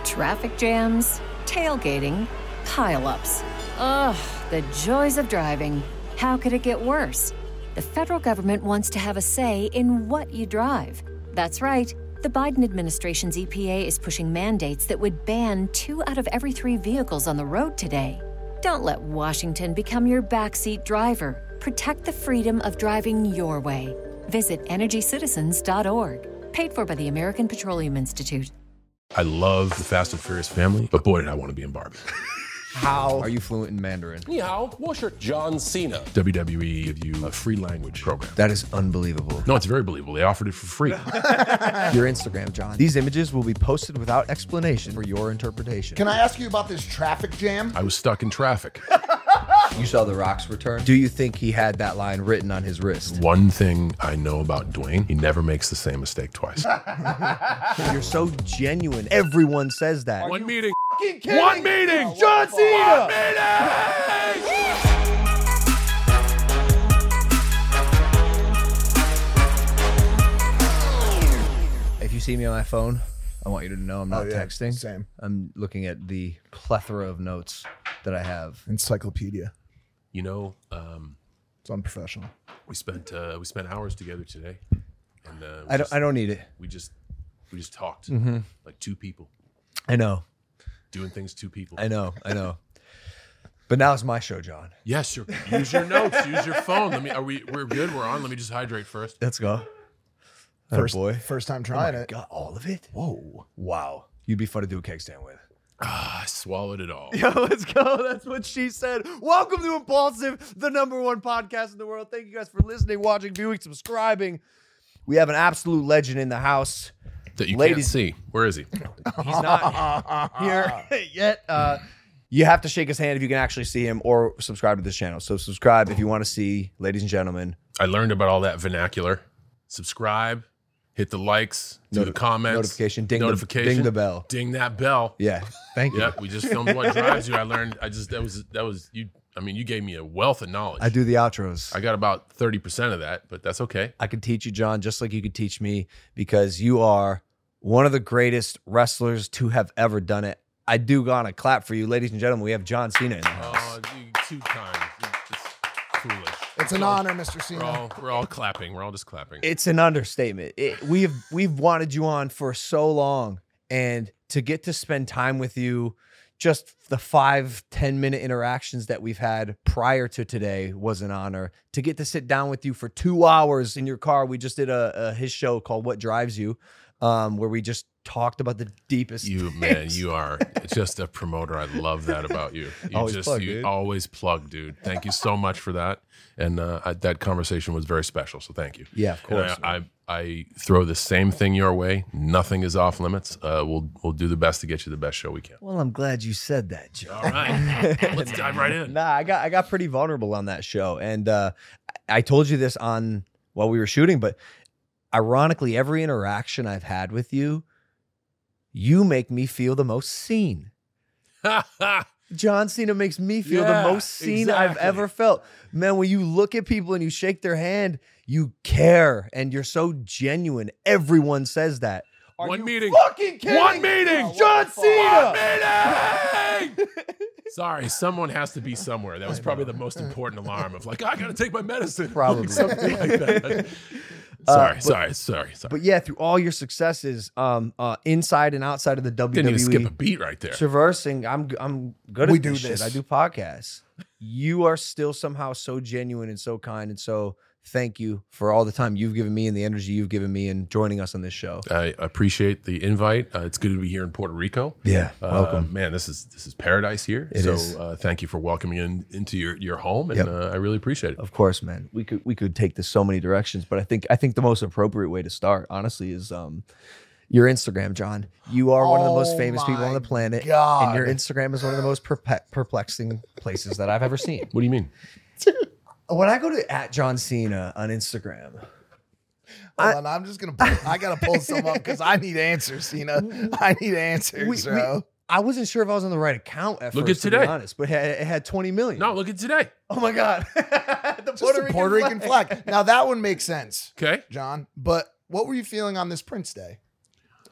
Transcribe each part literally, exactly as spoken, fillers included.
Traffic jams, tailgating, pile-ups. Ugh, the joys of driving. How could it get worse? The federal government wants to have a say in what you drive. That's right. The Biden administration's E P A is pushing mandates that would ban two out of every three vehicles on the road today. Don't let Washington become your backseat driver. Protect the freedom of driving your way. Visit energy citizens dot org. Paid for by the American Petroleum Institute. I love the Fast and Furious family, but boy, did I want to be in Barbie. How are you fluent in Mandarin? Ni hao, 我是 John Cena. W W E give you a free language program. That is unbelievable. No, it's very believable. They offered it for free. Your Instagram, John. These images will be posted without explanation for your interpretation. Can I ask you about this traffic jam? I was stuck in traffic. You saw The Rock's return. Do you think he had that line written on his wrist? One thing I know about Dwayne, he never makes the same mistake twice. You're so genuine. Everyone says that. One meeting. Kidding? One meeting. Oh, John Cena. One meeting. If you see me on my phone, I want you to know I'm not Oh, yeah. texting. Same. I'm looking at the plethora of notes that I have. Encyclopedia. You know, um, It's unprofessional. we spent uh, we spent hours together today, and uh, we I don't. just, I don't need it. We just we just talked Mm-hmm. like two people I know. doing things two people. I know. I know. But now it's my show, John. Yes, your, use your notes, use your phone. Let me. Are we? We're good. We're on. Let me just hydrate first. Let's go. First, oh boy. first time Oh trying my it. God, all of it? Whoa. Wow. You'd be fun to do a keg stand with. Ah, I swallowed it all. Yo, let's go. That's what she said. Welcome to Impulsive, the number one podcast in the world. Thank you guys for listening, watching, viewing, subscribing. We have an absolute legend in the house. That you Ladies- can't see. Where is he? He's not here yet. Uh, you have to shake his hand if you can actually see him, or subscribe to this channel. So subscribe if you want to see, ladies and gentlemen. I learned about all that vernacular. Subscribe, hit the likes, do Noti- the comments, notification, ding the- notification, ding the bell. ding that bell. Yeah, thank you. Yeah, we just filmed What Drives You. I learned. I just that was that was you. I mean, you gave me a wealth of knowledge. I do the outros. I got about thirty percent of that, but that's okay. I could teach you, John, just like you could teach me, because you are one of the greatest wrestlers to have ever done it. I do gonna clap for you, ladies and gentlemen. We have John Cena in the house. Oh, you two times. It's foolish. It's an honor, Mister Cena. We're all, we're all clapping. We're all just clapping. It's an understatement. It, we've we've wanted you on for so long, and to get to spend time with you, just the five ten minute interactions that we've had prior to today was an honor. To get to sit down with you for two hours in your car, we just did a, a his show called What Drives You, um, where we just talked about the deepest. You things. man, you are just a promoter. I love that about you. You Always just plug, you dude. always plug, dude. Thank you so much for that. And uh, I, that conversation was very special. So thank you. Yeah, of And course. I, I I throw the same thing your way. Nothing is off limits. Uh, we'll we'll do the best to get you the best show we can. Well, I'm glad you said that, Joe. All right, let's dive right in. Nah, I got I got pretty vulnerable on that show, and uh, I told you this on while we were shooting. But ironically, every interaction I've had with you, you make me feel the most seen. John Cena makes me feel Yeah, the most seen I've exactly. ever felt. Man, when you look at people and you shake their hand, you care and you're so genuine. Everyone says that. Are One you meeting. fucking kidding? One meeting. Oh, John Cena. One meeting. Sorry, someone has to be somewhere. That was probably the most important alarm of like, I gotta take my medicine. Probably. Something like that. Sorry, but- sorry, sorry, sorry. But yeah, through all your successes, um, uh, inside and outside of the W Didn't W E, even skip a beat right there. traversing, I'm I'm good at We this do shit. this. I do podcasts. You are still somehow so genuine and so kind, and so thank you for all the time you've given me and the energy you've given me and joining us on this show. I appreciate the invite. Uh, it's good to be here in Puerto Rico. Yeah, Uh, welcome. man. This is this is paradise here. It so is. Uh, thank you for welcoming in into your, your home, and Yep. uh, I really appreciate it. Of course, man. We could we could take this so many directions, but I think I think the most appropriate way to start, honestly, is um your Instagram, John. You are one of the most Oh famous people on my the planet, God. and your Instagram is one of the most perpe- perplexing places that I've ever seen. What do you mean? When I go to at John Cena on Instagram, Hold on, I'm just gonna. Pull, I gotta pull some up because I need answers, Cena. I need answers, we, we, bro. I wasn't sure if I was on the right account at Look first, at to be today. honest, but it had, it had twenty million. No, look at today. Oh my God. the Just Puerto, a Rican, Puerto Rican flag. flag. Now that one makes sense, Okay. John. But what were you feeling on this Prince Day?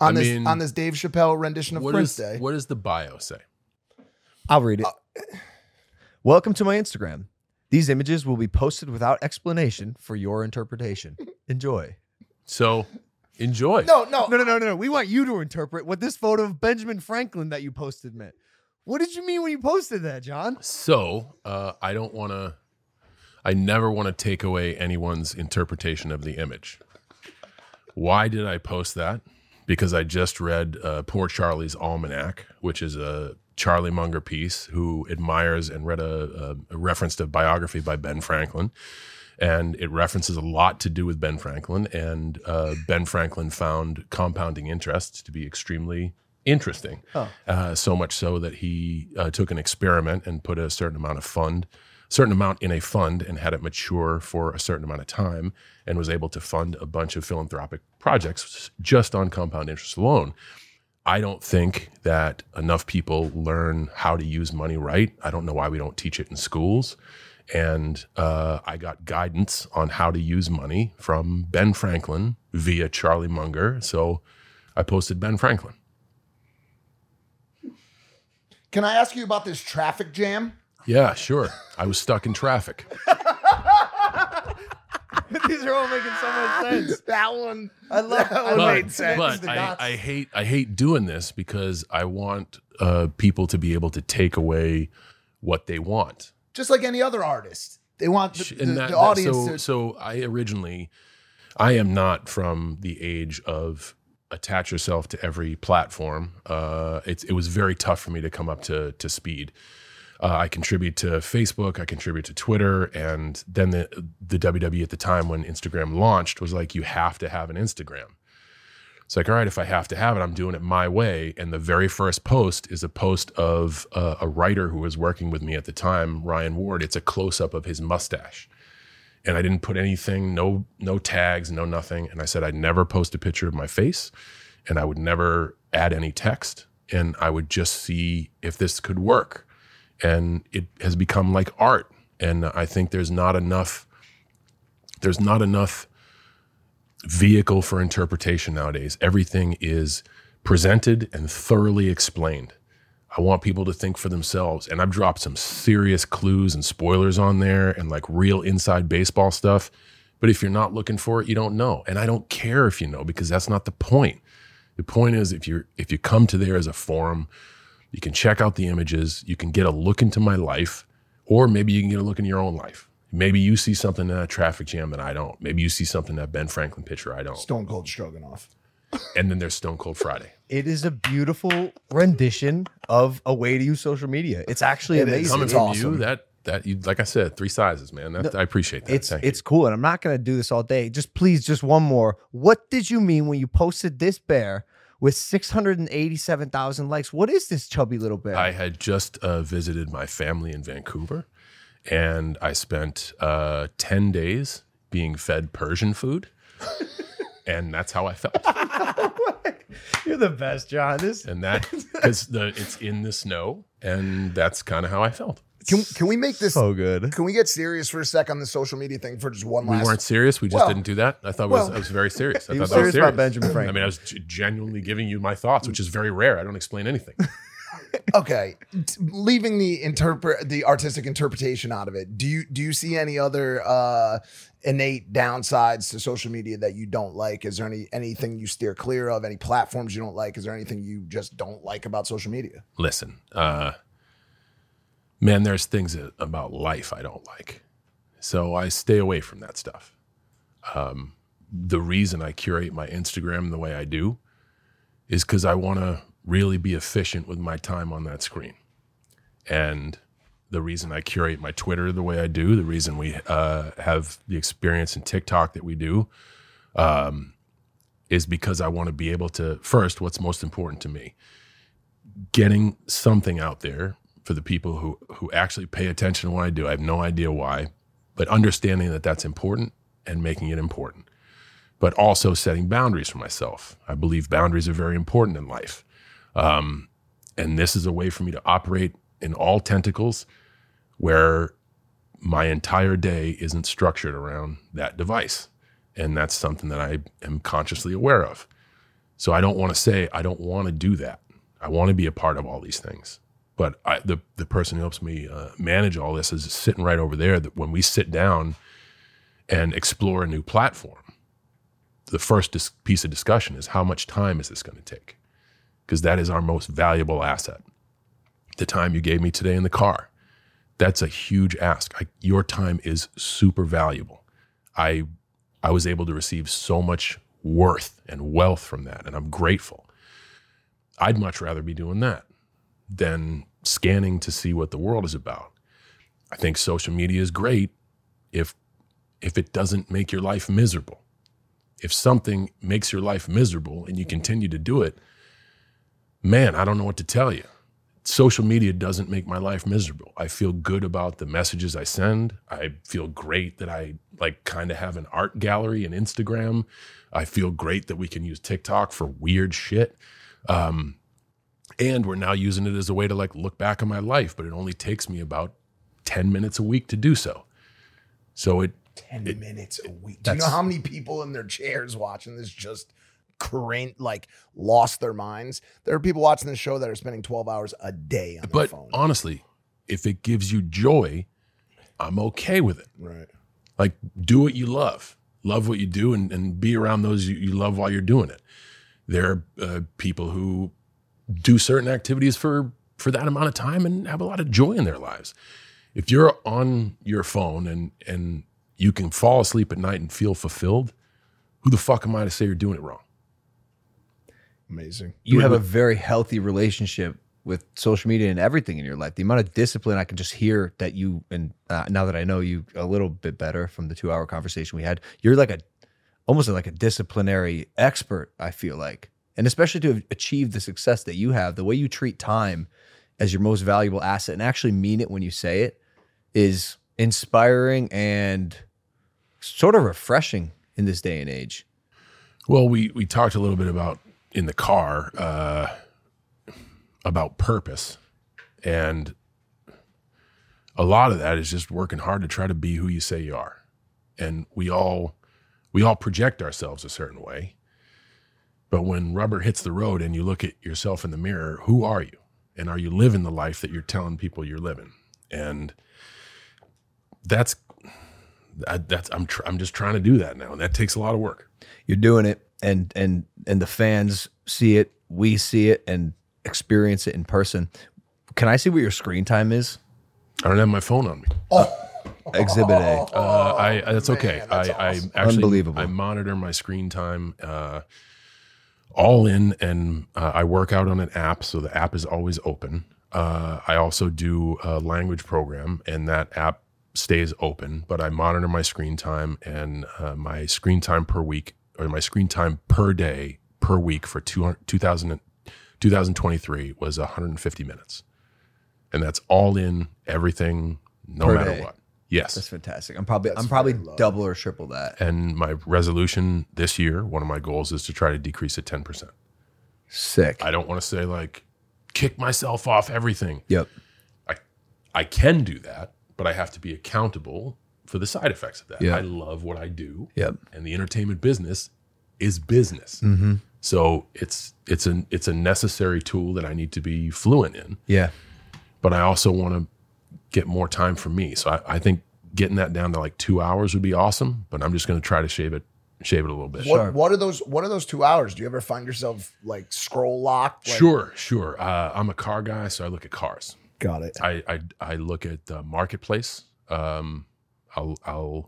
on I this mean, on this Dave Chappelle rendition of what Prince is, Day. what does the bio say? I'll read it. Welcome to my Instagram. These images will be posted without explanation for your interpretation. Enjoy. So enjoy. No, no, No, no, no, no, no. We want you to interpret what this photo of Benjamin Franklin that you posted meant. What did you mean when you posted that, John? So uh, I don't want to, I never want to take away anyone's interpretation of the image. Why did I post that? Because I just read uh, Poor Charlie's Almanac, which is a Charlie Munger piece who admires and read a, a, a reference to biography by Ben Franklin. And it references a lot to do with Ben Franklin. And uh, Ben Franklin found compounding interest to be extremely interesting. Oh. Uh, so much so that he uh, took an experiment and put a certain amount of fund, certain amount in a fund and had it mature for a certain amount of time and was able to fund a bunch of philanthropic projects just on compound interest alone. I don't think that enough people learn how to use money right. I don't know why we don't teach it in schools. And uh, I got guidance on how to use money from Ben Franklin via Charlie Munger. So I posted Ben Franklin. Can I ask you about this traffic jam? Yeah, sure. I was stuck in traffic. These are all making so much sense. That one, I love that I one love- made sense. But The I, dots. I hate I hate doing this because I want uh, people to be able to take away what they want. Just like any other artist, they want the, And the, that- the that- audience so, to. so I originally, I am not from the age of attach yourself to every platform. Uh, it's, it was very tough for me to come up to, to speed. Uh, I contribute to Facebook, I contribute to Twitter, and then the, the W W E at the time when Instagram launched was like, you have to have an Instagram. It's like, all right, if I have to have it, I'm doing it my way. And the very first post is a post of uh, a writer who was working with me at the time, Ryan Ward. It's a close-up of his mustache. And I didn't put anything, no no tags, no nothing. And I said I'd never post a picture of my face, and I would never add any text. And I would just see if this could work. And it has become like art. And I think there's not enough, there's not enough vehicle for interpretation nowadays. Everything is presented and thoroughly explained. I want people to think for themselves. And I've dropped some serious clues and spoilers on there and like real inside baseball stuff. But if you're not looking for it, you don't know. And I don't care if you know, because that's not the point. The point is if you're if you come to there as a forum, you can check out the images, you can get a look into my life, or maybe you can get a look in your own life. Maybe you see something in a traffic jam that I don't. Maybe you see something in that Ben Franklin picture I don't. Stone Cold Stroganoff. And then there's Stone Cold Friday. It is a beautiful rendition of a way to use social media. It's actually It is. amazing. Coming It's from awesome. you, that that you like I said, three sizes, man. That, I appreciate that. It's Thank it's you. cool, and I'm not gonna do this all day. Just please, just one more. What did you mean when you posted this bear with six hundred eighty-seven thousand likes? What is this chubby little bear? I had just uh, visited my family in Vancouver, and I spent uh, ten days being fed Persian food, and that's how I felt. You're the best, John. This And that because the it's in the snow, and that's kind of how I felt. Can can we make this? so good. Can we get serious for a sec on the social media thing for just one We last? weren't serious. We just Well- didn't do that. I thought it was, well- I was very serious. I He thought was that was serious about serious. Benjamin I Franklin. mean, I was g- genuinely giving you my thoughts, which is very rare. I don't explain anything. Okay, t- leaving the interpret the artistic interpretation out of it. Do you do you see any other uh, innate downsides to social media that you don't like? Is there any anything you steer clear of? Any platforms you don't like? Is there anything you just don't like about social media? Listen, uh, man, there's things a- about life I don't like. So I stay away from that stuff. Um, the reason I curate my Instagram the way I do is because I want to really be efficient with my time on that screen. And the reason I curate my Twitter the way I do, the reason we uh, have the experience in TikTok that we do, um, is because I want to be able to, first, what's most important to me, getting something out there for the people who, who actually pay attention to what I do. I have no idea why, but understanding that that's important and making it important. But also setting boundaries for myself. I believe boundaries are very important in life. Um, and this is a way for me to operate in all tentacles where my entire day isn't structured around that device. And that's something that I am consciously aware of. So I don't want to say I don't want to do that. I want to be a part of all these things. But I, the the person who helps me uh, manage all this is sitting right over there. That when we sit down and explore a new platform, the first dis- piece of discussion is how much time is this going to take? Because that is our most valuable asset. The time you gave me today in the car, that's a huge ask. I, your time is super valuable. I I was able to receive so much worth and wealth from that, and I'm grateful. I'd much rather be doing that than scanning to see what the world is about. I think social media is great if if it doesn't make your life miserable. If something makes your life miserable and you continue to do it, man, I don't know what to tell you. Social media doesn't make my life miserable. I feel good about the messages I send. I feel great that I like kind of have an art gallery and Instagram. I feel great that we can use TikTok for weird shit. Um, and we're now using it as a way to like look back on my life, but it only takes me about ten minutes a week to do so. So it, ten it, minutes a week. Do you know how many people in their chairs watching this just current, like lost their minds? There are people watching this show that are spending twelve hours a day on their but phone. honestly, if it gives you joy, I'm okay with it. Right. Like do what you love, love what you do, and, and be around those you, you love while you're doing it. There are uh, people who do certain activities for, for that amount of time and have a lot of joy in their lives. If you're on your phone and, and you can fall asleep at night and feel fulfilled, who the fuck am I to say you're doing it wrong? Amazing. You have a very healthy relationship with social media and everything in your life. The amount of discipline I can just hear that you, and uh, now that I know you a little bit better from the two hour conversation we had, you're like a, almost like a disciplinary expert, I feel like. And especially to achieve the success that you have, the way you treat time as your most valuable asset and actually mean it when you say it is inspiring and sort of refreshing in this day and age. Well, we, we talked a little bit about in the car, uh, about purpose. And a lot of that is just working hard to try to be who you say you are. And we all, we all project ourselves a certain way. But when rubber hits the road and you look at yourself in the mirror, who are you? And are you living the life that you're telling people you're living? And that's, that's, I'm, tr- I'm just trying to do that now. And that takes a lot of work. You're doing it, and, and, and the fans see it, we see it and experience it in person. Can I see what your screen time is? I don't have my phone on me. Oh. Exhibit A. Uh, I, that's man, okay. that's I, awesome. I actually, Unbelievable. I monitor my screen time, uh, all in, and uh, I work out on an app, so the app is always open. Uh, I also do a language program, and that app stays open, but I monitor my screen time, and uh, my screen time per week, or my screen time per day, per week for two, two thousand, twenty twenty-three was one hundred fifty minutes. And that's all in, everything, no Per matter day. what. Yes. That's fantastic. I'm probably That's I'm probably very low. double or triple that. And my resolution this year, one of my goals is to try to decrease it ten percent. Sick. I don't want to say like kick myself off everything. Yep. I I can do that, but I have to be accountable for the side effects of that. Yeah. I love what I do. Yep. And the entertainment business is business. Mm-hmm. So it's it's an it's a necessary tool that I need to be fluent in. Yeah. But I also want to get more time for me. So I, I think getting that down to like two hours would be awesome, but I'm just going to try to shave it, shave it a little bit. What, what are those? What are those two hours? Do you ever find yourself like scroll locked? Like, Sure, sure. Uh, I'm a car guy, so I look at cars. got it. I I, I look at the marketplace. Um, I'll I'll.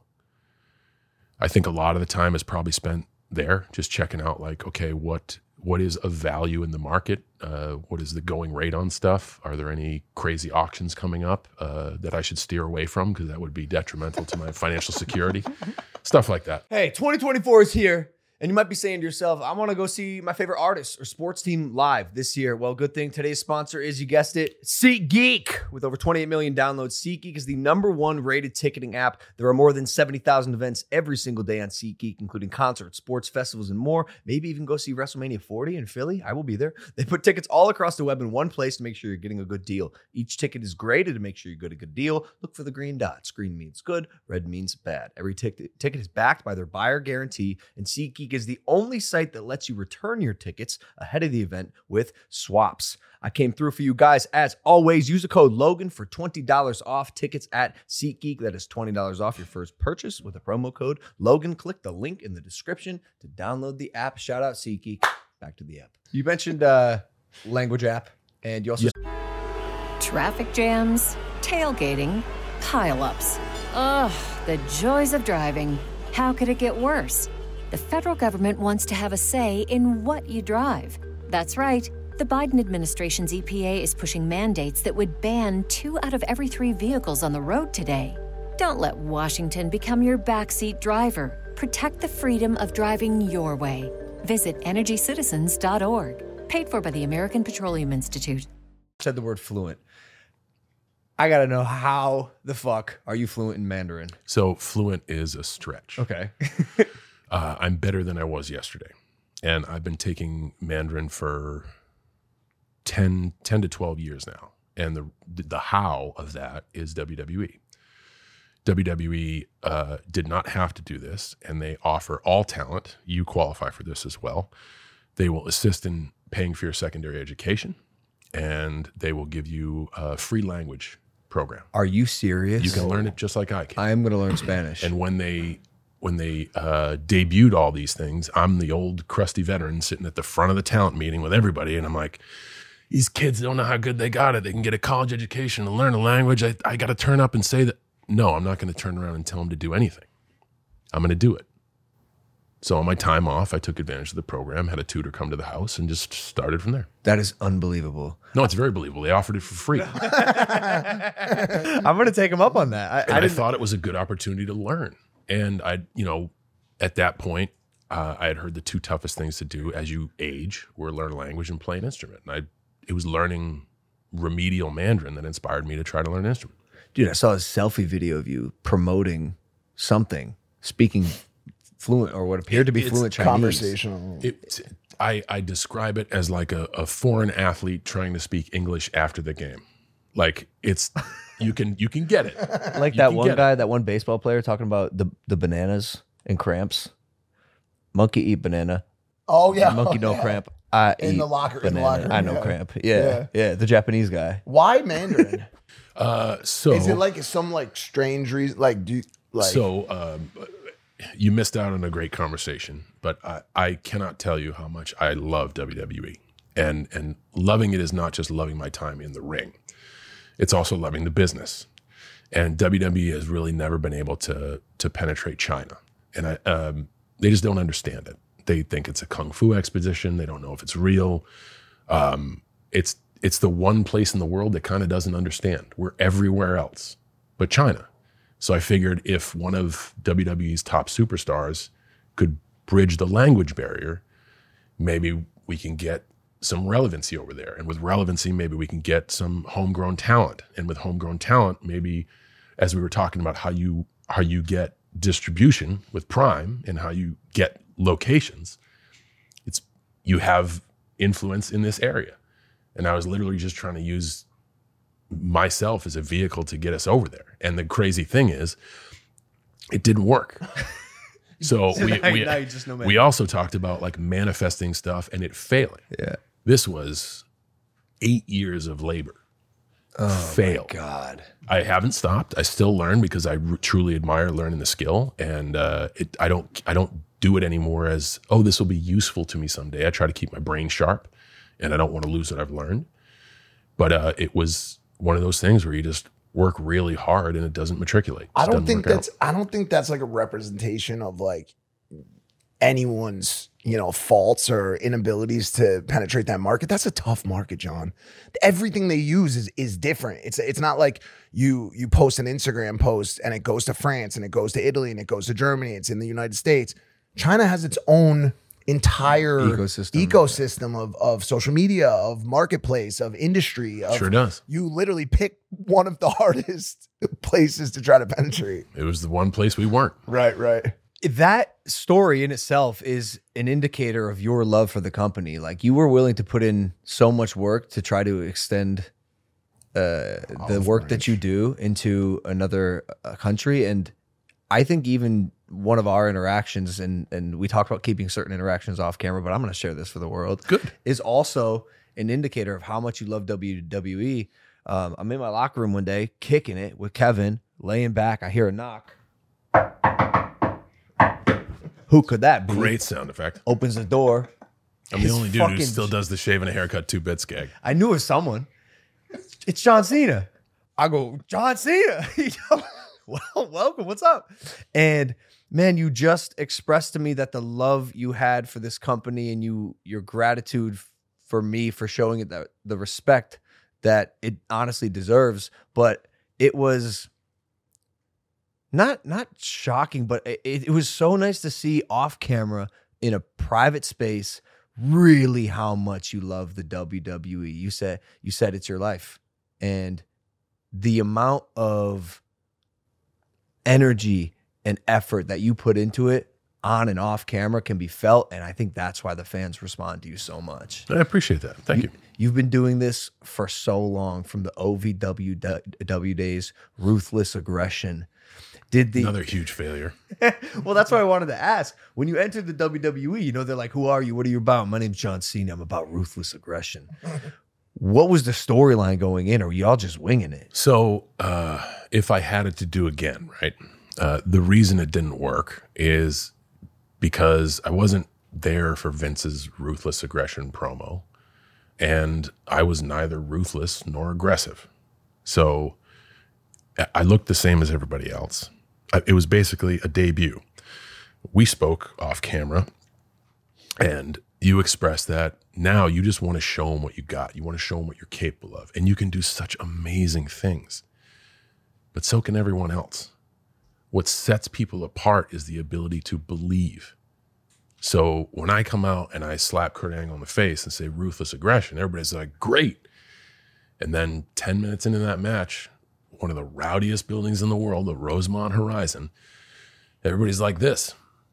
I think a lot of the time is probably spent there, just checking out like, okay, what what is of value in the market? Uh, what is the going rate on stuff? Are there any crazy auctions coming up uh, that I should steer away from because that would be detrimental to my financial security? Stuff like that. Hey, twenty twenty-four is here, and you might be saying to yourself, I want to go see my favorite artist or sports team live this year. Well, good thing today's sponsor is, you guessed it, SeatGeek. With over twenty-eight million downloads, SeatGeek is the number one rated ticketing app. There are more than seventy thousand events every single day on SeatGeek, including concerts, sports festivals, and more. Maybe even go see WrestleMania forty in Philly. I will be there. They put tickets all across the web in one place to make sure you're getting a good deal. Each ticket is graded to make sure you get a good deal. Look for the green dots. Green means good, red means bad. Every ticket ticket is backed by their buyer guarantee, and SeatGeek SeatGeek is the only site that lets you return your tickets ahead of the event with swaps. I came through for you guys. As always, use the code Logan for twenty dollars off tickets at SeatGeek. That is twenty dollars off your first purchase with a promo code Logan. Click the link in the description to download the app. Shout out SeatGeek. Back to the app. You mentioned uh, language app, and you also... Yeah. Traffic jams, tailgating, pileups. Ugh, the joys of driving. How could it get worse? The federal government wants to have a say in what you drive. That's right. The Biden administration's E P A is pushing mandates that would ban two out of every three vehicles on the road today. Don't let Washington become your backseat driver. Protect the freedom of driving your way. Visit energy citizens dot org. Paid for by the American Petroleum Institute. Said the word fluent. I gotta know, how the fuck are you fluent in Mandarin? So fluent is a stretch. Okay. uh, I'm better than I was yesterday. And I've been taking Mandarin for ten, ten to twelve years now. And the the how of that is W W E. W W E uh, did not have to do this, and they offer all talent. You qualify for this as well. They will assist in paying for your secondary education, and they will give you a free language program. Are you serious? You can learn it just like I can. I am going to learn Spanish. And when they when they uh, debuted all these things, I'm the old crusty veteran sitting at the front of the talent meeting with everybody, and I'm like, these kids don't know how good they got it. They can get a college education and learn a language. I, I got to turn up and say that. No, I'm not going to turn around and tell them to do anything. I'm going to do it. So on my time off, I took advantage of the program, had a tutor come to the house, and just started from there. That is unbelievable. No, it's very believable. They offered it for free. I'm going to take him up on that. I, And I, I, didn't, thought it was a good opportunity to learn. And I, you know, at that point, uh, I had heard the two toughest things to do as you age were learn a language and play an instrument. And I, it was learning remedial Mandarin that inspired me to try to learn an instrument. Dude, I saw a selfie video of you promoting something, speaking fluent or what appeared to be It's fluent Chinese. Conversational. It, I, I describe it as like a, a foreign athlete trying to speak English after the game. Like it's, you can you can get it. Like You that can one get guy, that one baseball player talking about the, the bananas and cramps. Monkey eat banana. Oh yeah, Monkey oh, don't yeah. cramp. I In eat the locker- in the banana. locker I room, know yeah. cramp. Yeah, Yeah. yeah, the Japanese guy. Why Mandarin? Uh, so Is it like some like strange reason? Like do you, like so um, you missed out on a great conversation, but I, I cannot tell you how much I love W W E, and and loving it is not just loving my time in the ring; it's also loving the business. And W W E has really never been able to to penetrate China, and I um, they just don't understand it. They think it's a kung fu expedition. They don't know if it's real. Um, it's it's the one place in the world that kind of doesn't understand. We're everywhere else but China. So I figured if one of W W E's top superstars could bridge the language barrier, maybe we can get some relevancy over there. And with relevancy, maybe we can get some homegrown talent. And with homegrown talent, maybe as we were talking about how you how you get distribution with Prime and how you get locations, it's you have influence in this area. And I was literally just trying to use myself as a vehicle to get us over there. And the crazy thing is, it didn't work. So we now- we, now you just know we also talked about like manifesting stuff and it failing. Yeah. This was eight years of labor. Oh, Failed. God. I haven't stopped. I still learn because I r- truly admire learning the skill, and uh, it, I don't I don't do it anymore as, oh, this will be useful to me someday. I try to keep my brain sharp, and I don't want to lose what I've learned. But uh, it was one of those things where you just work really hard and it doesn't matriculate. It I just don't doesn't think work out. that's I don't think that's like a representation of like anyone's, you know, faults or inabilities to penetrate that market. That's a tough market, John. Everything they use is is different. It's it's not like you you post an Instagram post and it goes to France and it goes to Italy and it goes to Germany. It's in the United States. China has its own entire Ecosystem. ecosystem of, of social media, of marketplace, of industry. Of, Sure does. You literally pick one of the hardest places to try to penetrate. It was the one place we weren't. Right, right. That story in itself is an indicator of your love for the company. Like, you were willing to put in so much work to try to extend uh, the work that you do into another uh, country. And I think even one of our interactions, and and we talked about keeping certain interactions off camera, but I'm going to share this for the world. Good. Is also an indicator of how much you love W W E. Um, I'm in my locker room one day, kicking it with Kevin, laying back. I hear a knock. Who could that be? Great sound effect. Opens the door. I'm the His only dude who fucking- still does the shave and a haircut two bits gag. I knew it was someone. It's John Cena. I go, John Cena. You know, well, welcome. What's up? And man, you just expressed to me that the love you had for this company and you your gratitude for me for showing it the, the respect that it honestly deserves. But it was not not shocking, but it, it was so nice to see off camera in a private space really how much you love the W W E. You said you said it's your life. And the amount of energy and effort that you put into it on and off camera can be felt. And I think that's why the fans respond to you so much. I appreciate that. Thank you. You've been doing this for so long, from the O V W W days, ruthless aggression. Did the Another huge failure. well, that's what I wanted to ask. When you entered the W W E, you know, they're like, who are you? What are you about? My name's John Cena. I'm about ruthless aggression. What was the storyline going in, or were y'all just winging it? So uh, if I had it to do again, right, uh, the reason it didn't work is because I wasn't there for Vince's ruthless aggression promo, and I was neither ruthless nor aggressive. So I- I looked the same as everybody else. I, it was basically a debut. We spoke off camera, and you expressed that now you just want to show them what you got. You want to show them what you're capable of. And you can do such amazing things. But so can everyone else. What sets people apart is the ability to believe. So when I come out and I slap Kurt Angle on the face and say ruthless aggression, everybody's like, great. And then ten minutes into that match, one of the rowdiest buildings in the world, the Rosemont Horizon, everybody's like this.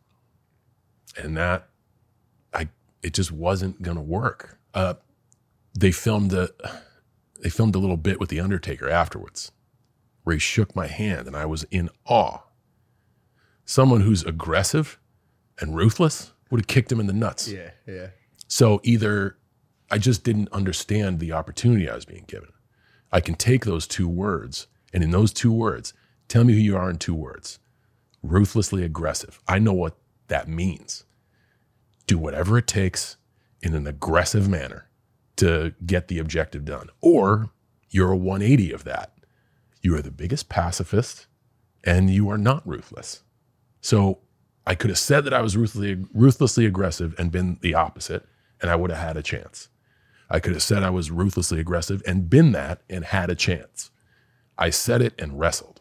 And that, I, it just wasn't going to work. Uh, they filmed a, they filmed a little bit with The Undertaker afterwards where he shook my hand and I was in awe. Someone who's aggressive and ruthless would have kicked him in the nuts. Yeah, yeah. So either I just didn't understand the opportunity I was being given. I can take those two words, and in those two words, tell me who you are in two words. Ruthlessly aggressive. I know what that means. Do whatever it takes in an aggressive manner to get the objective done. Or you're a one eighty of that. You are the biggest pacifist and you are not ruthless. So I could have said that I was ruthlessly, ruthlessly aggressive and been the opposite, and I would have had a chance. I could have said I was ruthlessly aggressive and been that and had a chance. I said it and wrestled.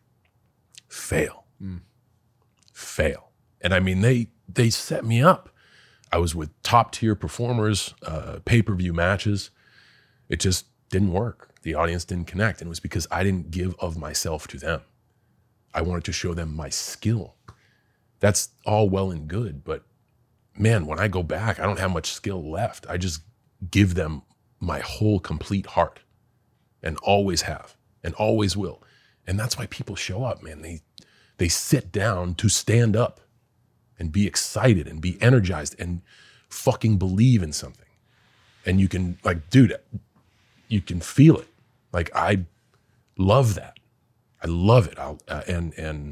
Fail. Mm. Fail. And I mean, they they set me up. I was with top tier performers, uh, pay-per-view matches. It just didn't work. The audience didn't connect. And it was because I didn't give of myself to them. I wanted to show them my skill. That's all well and good. But man, when I go back, I don't have much skill left. I just give them my whole complete heart, and always have and always will. And that's why people show up, man. They, they sit down to stand up and be excited and be energized and fucking believe in something. And you can, like, dude, you can feel it. Like, I love that. I love it. I'll, uh, and and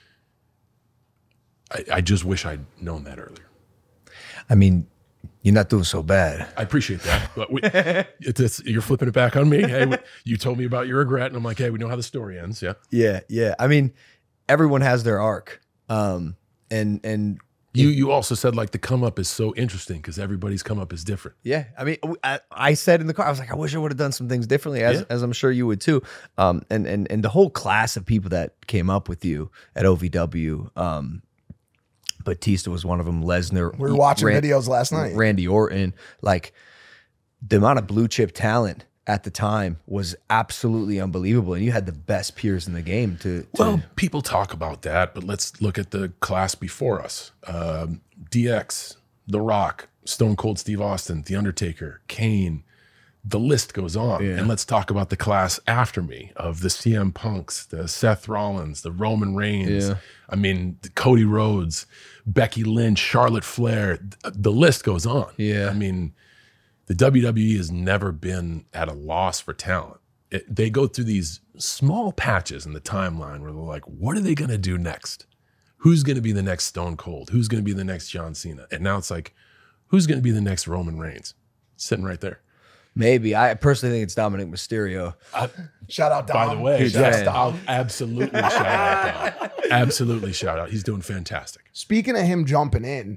I, I just wish I'd known that earlier. I mean, you're not doing so bad. I appreciate that. But we, it's, it's, you're flipping it back on me. Hey, we, you told me about your regret, and I'm like, hey, we know how the story ends. Yeah. Yeah, yeah. I mean, everyone has their arc. Um, and and You you also said, like, the come up is so interesting because everybody's come up is different. yeah, I mean, I, I said in the car, I was like, I wish I would have done some things differently, as Yeah. as I'm sure you would too. Um, and and and the whole class of people that came up with you at O V W, um, Batista was one of them. Lesnar. We were watching Ran- videos last night. Randy Orton, like the amount of blue chip talent at the time was absolutely unbelievable, and you had the best peers in the game to. to Well, people talk about that, but let's look at the class before us. Um, D X, The Rock, Stone Cold Steve Austin, The Undertaker, Kane, the list goes on. Yeah. And let's talk about the class after me of the C M Punks, the Seth Rollins, the Roman Reigns. Yeah. I mean, the Cody Rhodes, Becky Lynch, Charlotte Flair. th- The list goes on. Yeah. I mean, the W W E has never been at a loss for talent. It, they go through these small patches in the timeline where they're like, what are they going to do next? Who's going to be the next Stone Cold? Who's going to be the next John Cena? And now it's like, who's going to be the next Roman Reigns? Sitting right there. Maybe. I personally think it's Dominic Mysterio. Shout out Dom. By the way, Dude, shout yeah. out, I'll absolutely shout out Dom. Absolutely shout out. He's doing fantastic. Speaking of him jumping in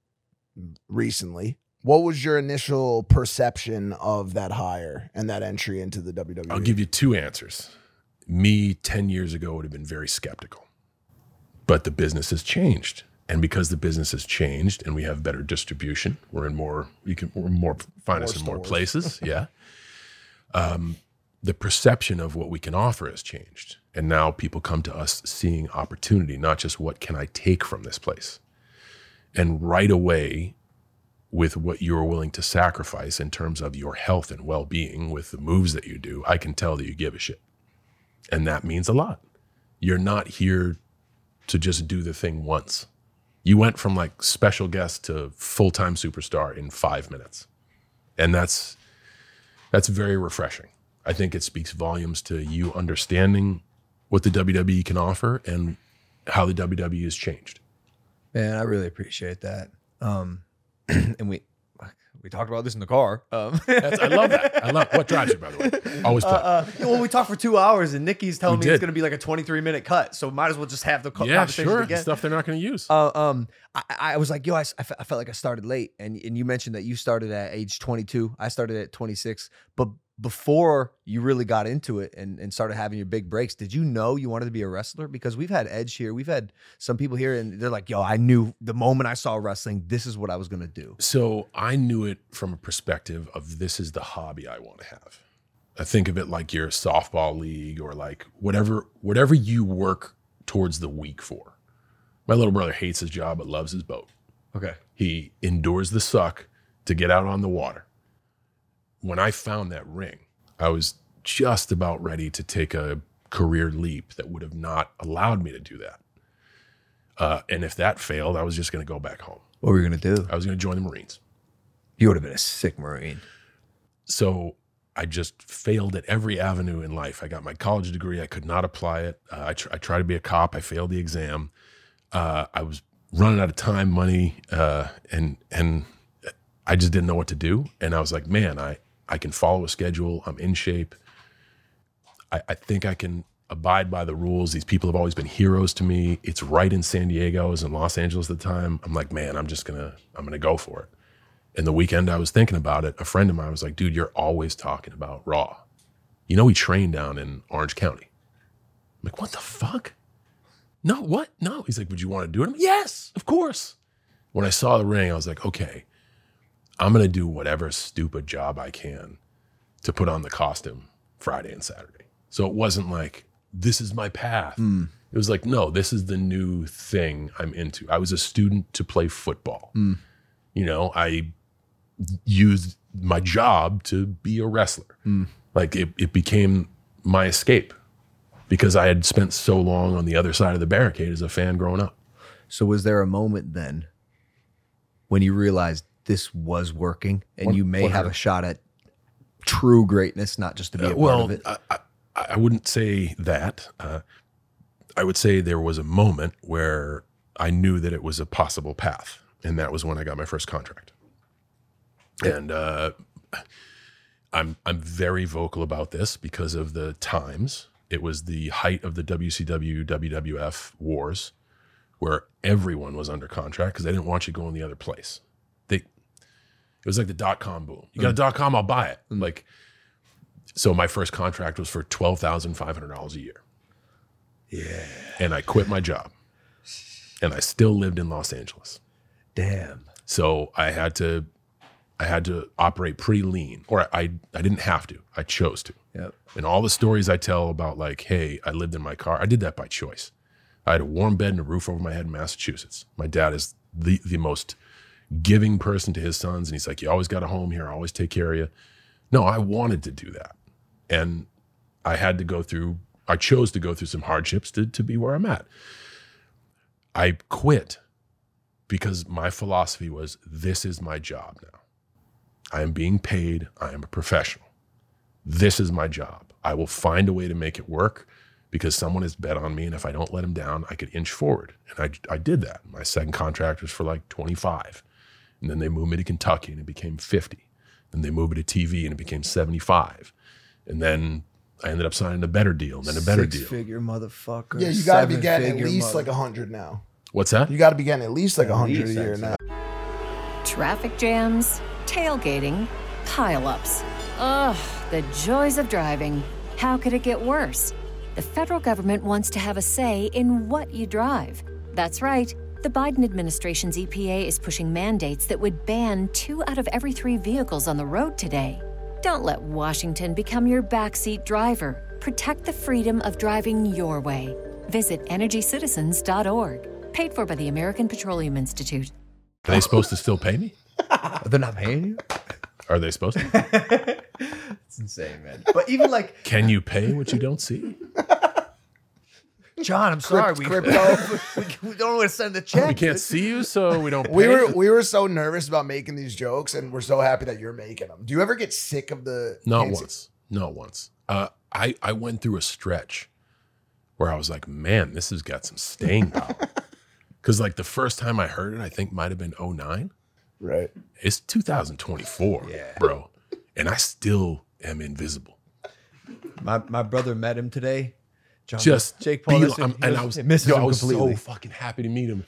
recently, what was your initial perception of that hire and that entry into the W W E? I'll give you two answers. Me ten years ago would have been very skeptical, but the business has changed. And because the business has changed and we have better distribution, we're in more, you can, we're more, find us in more stores. places. Yeah. Um, the perception of what we can offer has changed. And now people come to us seeing opportunity, not just what can I take from this place. And right away, with what you're willing to sacrifice in terms of your health and well-being with the moves that you do, I can tell that you give a shit. And that means a lot. You're not here to just do the thing once. You went from like special guest to full-time superstar in five minutes. And that's that's very refreshing. I think it speaks volumes to you understanding what the W W E can offer and how the W W E has changed. Man, I really appreciate that. Um, and we we talked about this in the car. Um, That's, I love that. I love what drives you, by the way. Always play. uh, uh, well, we talked for two hours, and Nikki's telling We me it's did. going to be like a twenty-three minute cut. So might as well just have the co- yeah, conversation sure. again. Stuff they're not going to use. Uh, um, I, I was like, yo, I, s- I fe- I felt like I started late, and and you mentioned that you started at age twenty-two. I started at twenty-six, but before you really got into it and, and started having your big breaks, did you know you wanted to be a wrestler? Because we've had Edge here, we've had some people here, and they're like, yo, I knew the moment I saw wrestling, this is what I was gonna do. So I knew it from a perspective of this is the hobby I want to have. I think of it like your softball league or like whatever whatever you work towards the week for. My little brother hates his job but loves his boat. Okay. He endures the suck to get out on the water. When I found that ring, I was just about ready to take a career leap that would have not allowed me to do that. Uh, and if that failed, I was just going to go back home. What were you gonna do? I was going to join the Marines. You would have been a sick Marine. So I just failed at every avenue in life. I got my college degree. I could not apply it. Uh, I, tr- I tried to be a cop. I failed the exam. Uh, I was running out of time, money, uh, and and I just didn't know what to do. And I was like, man, I, I can follow a schedule. I'm in shape. I, I think I can abide by the rules. These people have always been heroes to me. It's right in San Diego. I was in Los Angeles at the time. I'm like, man, I'm just gonna, I'm gonna go for it. And the weekend I was thinking about it, a friend of mine was like, dude, you're always talking about Raw. You know, we trained down in Orange County. I'm like, what the fuck? No, what? No. He's like, would you want to do it? I'm like, yes, of course. When I saw the ring, I was like, okay, I'm going to do whatever stupid job I can to put on the costume Friday and Saturday. So it wasn't like, this is my path. Mm. It was like, no, this is the new thing I'm into. I was a student to play football. Mm. You know, I used my job to be a wrestler. Mm. Like it, it became my escape because I had spent so long on the other side of the barricade as a fan growing up. So was there a moment then when you realized this was working and One- you may one have hundred. a shot at true greatness, not just to be a Uh, part well, of it? I, I, I wouldn't say that. Uh, I would say there was a moment where I knew that it was a possible path. And that was when I got my first contract. And uh, I'm I'm very vocal about this because of the times. It was the height of the W C W, W W F wars where everyone was under contract because they didn't want you going the other place. They, it was like the dot-com boom. You got a dot-com, I'll buy it. Like, so my first contract was for twelve thousand five hundred dollars a year. Yeah. And I quit my job. And I still lived in Los Angeles. Damn. So I had to, I had to operate pretty lean, or I, I didn't have to. I chose to. Yep. And all the stories I tell about, like, hey, I lived in my car, I did that by choice. I had a warm bed and a roof over my head in Massachusetts. My dad is the the most giving person to his sons, and he's like, you always got a home here, I always take care of you. No, I wanted to do that. And I had to go through, I chose to go through some hardships to, to be where I'm at. I quit because my philosophy was, this is my job now. I am being paid. I am a professional. This is my job. I will find a way to make it work because someone has bet on me. And if I don't let them down, I could inch forward. And I, I did that. My second contract was for like twenty-five. And then they moved me to Kentucky and it became fifty. And they moved me to T V and it became seventy-five. And then I ended up signing a better deal and then a better Six deal. figure motherfucker. Yeah, you got to be getting at Seven-figure least mother- like a hundred now. What's that? You got to be getting at least like a At hundred a least, year I'd now. Traffic jams, tailgating, pileups. Ugh, the joys of driving. How could it get worse? The federal government wants to have a say in what you drive. That's right. The Biden administration's E P A is pushing mandates that would ban two out of every three vehicles on the road today. Don't let Washington become your backseat driver. Protect the freedom of driving your way. Visit energy citizens dot org. Paid for by the American Petroleum Institute. Are they supposed to still pay me? They're not paying you? Are they supposed to? It's insane, man. But even like, Can you pay what you don't see? John, I'm sorry. We, Crypto. we, we don't want to send the check. We can't see you, so we don't pay. We were we were so nervous about making these jokes, and we're so happy that you're making them. Do you ever get sick of the? Not fancy- once. Not once. Uh, I, I went through a stretch where I was like, man, this has got some staying power. Because like the first time I heard it, I think might have been oh nine. Right. It's two thousand twenty-four, Yeah. bro. And I still am invisible. My my brother met him today. John, Just Jake Paul, be- listen, I'm- he and was- I was, he misses yo, him I was completely. so fucking happy to meet him.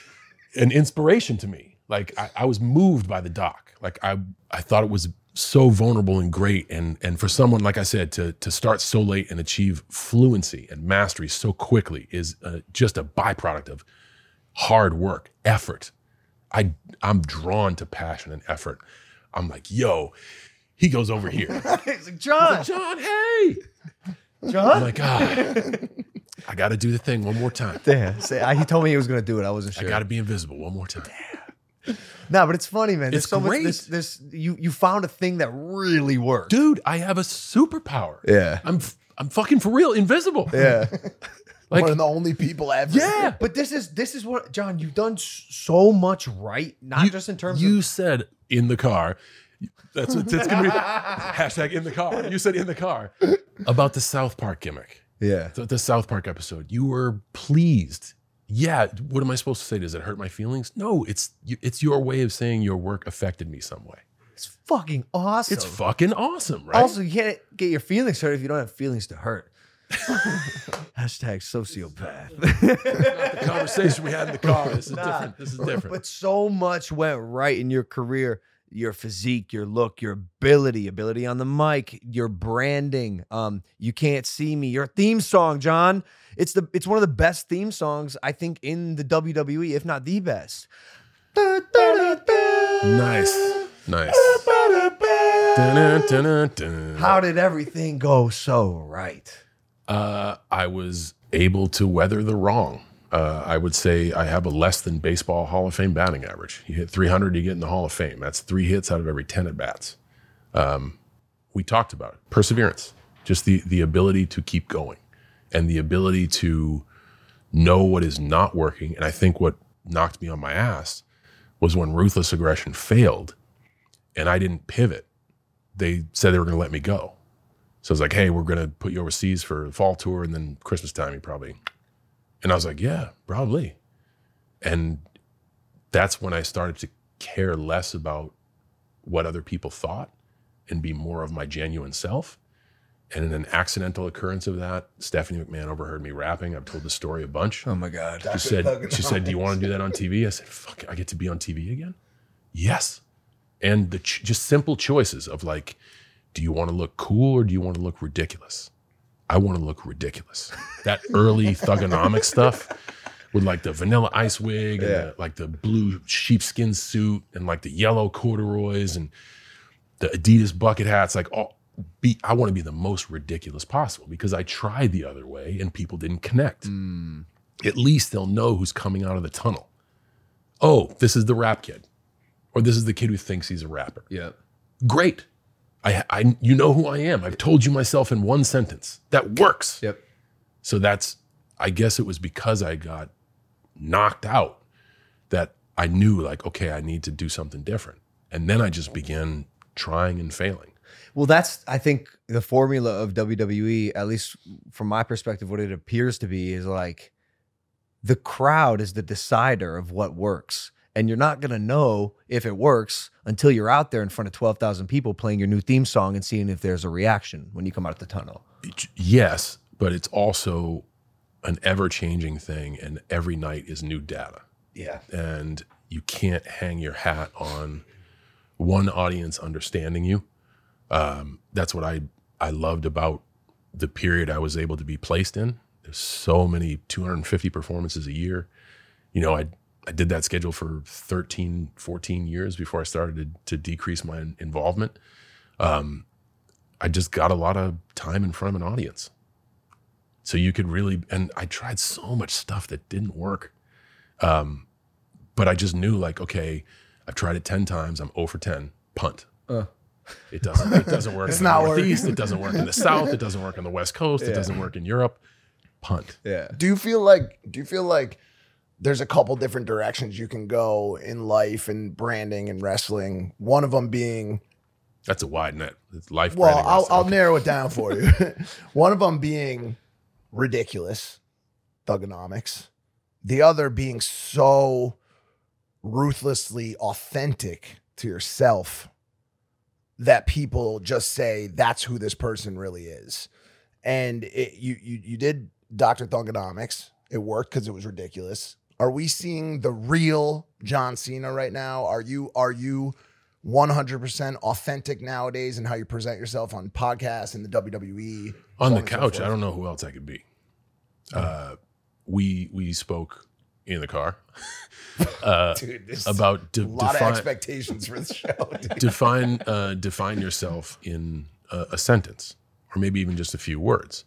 An inspiration to me. Like I, I was moved by the doc. Like I I thought it was so vulnerable and great. And and for someone, like I said, to to start so late and achieve fluency and mastery so quickly is uh, just a byproduct of hard work, effort. I I'm drawn to passion and effort. I'm like, yo, he goes over here. He's like, John, John, hey. I'm John. like, ah, I got to do the thing one more time. Damn, say, I, he told me he was gonna do it. I wasn't I sure. got to be invisible one more time. No, but it's funny, man. There's It's so much. great. This, this, you, you found a thing that really works. Dude, I have a superpower. Yeah. I'm f- I'm fucking for real invisible. Yeah. Like, One of the only people ever. yeah. But this is this is what John. You've done s- so much right, not You- just in terms You of said in the car. That's what that's gonna be. Hashtag in the car. You said in the car about the South Park gimmick. yeah. The, the South Park episode. You were pleased. Yeah. What am I supposed to say? Does it hurt my feelings? No. It's you- it's your way of saying your work affected me some way. It's fucking awesome. It's fucking awesome, right? Also, you can't get your feelings hurt if you don't have feelings to hurt. Hashtag sociopath. the conversation we had in the car. This is Nah, different. This is different. But so much went right in your career. Your physique, your look, your ability, ability on the mic, your branding. Um, you can't see me. Your theme song, John. It's the it's one of the best theme songs I think in the W W E, if not the best. Nice. Nice. Dun, dun, dun, dun. How did everything go so right? Uh, I was able to weather the wrong. Uh, I would say I have a less than baseball Hall of Fame batting average. You hit three hundred, you get in the Hall of Fame. That's three hits out of every ten at bats. Um, we talked about it. Perseverance, just the the ability to keep going, and the ability to know what is not working. And I think what knocked me on my ass was when Ruthless Aggression failed, and I didn't pivot. They said they were going to let me go. So I was like, hey, we're going to put you overseas for the fall tour, and then Christmas time, you probably. And I was like, yeah, probably. And that's when I started to care less about what other people thought and be more of my genuine self. And in an accidental occurrence of that, Stephanie McMahon overheard me rapping. I've told the story a bunch. Oh my God. She said, she said, do you want to do that on T V? I said, fuck, I get to be on T V again? Yes. And the ch- just simple choices of like, do you want to look cool or do you want to look ridiculous? I want to look ridiculous. That early thugonomic stuff with like the vanilla ice wig and Yeah. the, like the blue sheepskin suit and like the yellow corduroys and the Adidas bucket hats, like all be, I want to be the most ridiculous possible because I tried the other way and people didn't connect. Mm. At least they'll know who's coming out of the tunnel. Oh, this is the rap kid. Or this is the kid who thinks he's a rapper. Yeah. Great. I, I, you know who I am. I've told you myself in one sentence. That works. Yep. So that's, I guess it was because I got knocked out that I knew like, okay, I need to do something different. And then I just began trying and failing. Well, that's, I think, the formula of W W E, at least from my perspective, what it appears to be is like the crowd is the decider of what works. And you're not going to know if it works until you're out there in front of twelve thousand people playing your new theme song and seeing if there's a reaction when you come out of the tunnel. Yes, but it's also an ever-changing thing, and every night is new data. Yeah. And you can't hang your hat on one audience understanding you. Um, that's what I, I loved about the period I was able to be placed in. There's so many two hundred fifty performances a year. You know, I I did that schedule for thirteen, fourteen years before I started to, to decrease my involvement. Um, I just got a lot of time in front of an audience. So you could really, and I tried so much stuff that didn't work. Um, but I just knew like, okay, I've tried it ten times. I'm zero for ten, punt. Uh. It doesn't, it doesn't work It's in the not Northeast. working. It doesn't work in the South. It doesn't work on the West Coast. It Yeah. doesn't work in Europe. Punt. Yeah. Do you feel like do you feel like there's a couple different directions you can go in life and branding and wrestling? One of them being, That's a wide net. It's life. well, branding, I'll, wrestling. I'll Okay. narrow it down for you. One of them being ridiculous, thugonomics. The other being so ruthlessly authentic to yourself that people just say that's who this person really is. And it, you, you you did Doctor Thugonomics. It worked because it was ridiculous. Are we seeing the real John Cena right now? Are you are you one hundred percent authentic nowadays in how you present yourself on podcasts and the W W E? On so the and so couch, forth? I don't know who else I could be. Uh, we we spoke in the car uh, Dude, this about de- a lot define, of expectations for the show. Dude. define uh, define yourself in a, a sentence, or maybe even just a few words.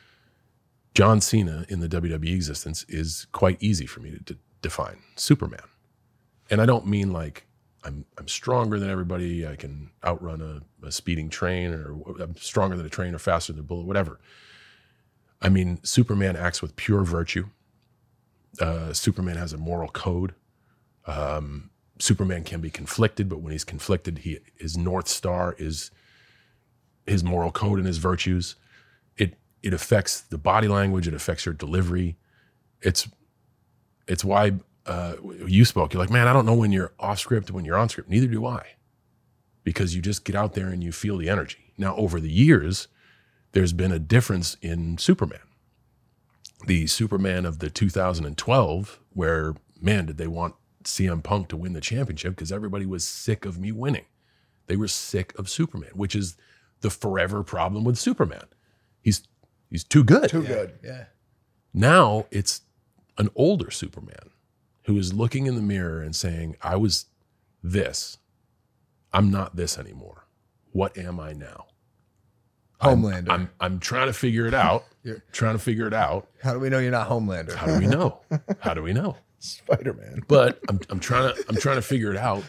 John Cena in the W W E existence is quite easy for me to d- define. Superman, and I don't mean like I'm I'm stronger than everybody. I can outrun a, a speeding train, or I'm stronger than a train, or faster than a bullet, whatever. I mean, Superman acts with pure virtue. Uh, Superman has a moral code. Um, Superman can be conflicted, but when he's conflicted, he his North Star is his moral code and his virtues. It it affects the body language. It affects your delivery. It's it's why uh, you spoke. You're like, man, I don't know when you're off script and when you're on script. Neither do I, because you just get out there and you feel the energy. Now, over the years, there's been a difference in Superman. The Superman of the two thousand twelve, where, man, did they want C M Punk to win the championship because everybody was sick of me winning. They were sick of Superman, which is the forever problem with Superman. He's he's too good. Too good. Yeah. Now it's an older Superman who is looking in the mirror and saying, I was this. I'm not this anymore. What am I now? Homelander. I'm, I'm, I'm trying to figure it out. You're- trying to figure it out. How do we know you're not Homelander? How do we know? How do we know? Spider-Man. But I'm, I'm trying to I'm trying to figure it out.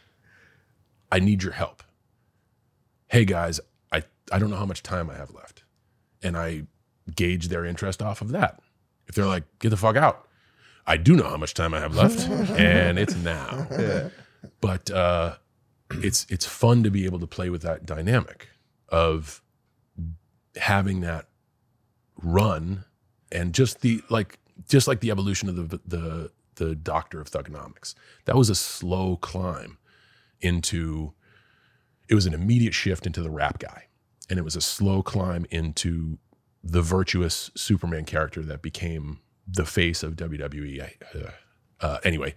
I need your help. Hey guys, I, I don't know how much time I have left. And I gauge their interest off of that. If they're like, get the fuck out, I do know how much time I have left, and it's now. Yeah. But uh, it's it's fun to be able to play with that dynamic of having that run, and just the like just like the evolution of the the the Doctor of Thugonomics. That was a slow climb into, it was an immediate shift into the rap guy, and it was a slow climb into the virtuous Superman character that became the face of W W E. I, uh, uh, anyway,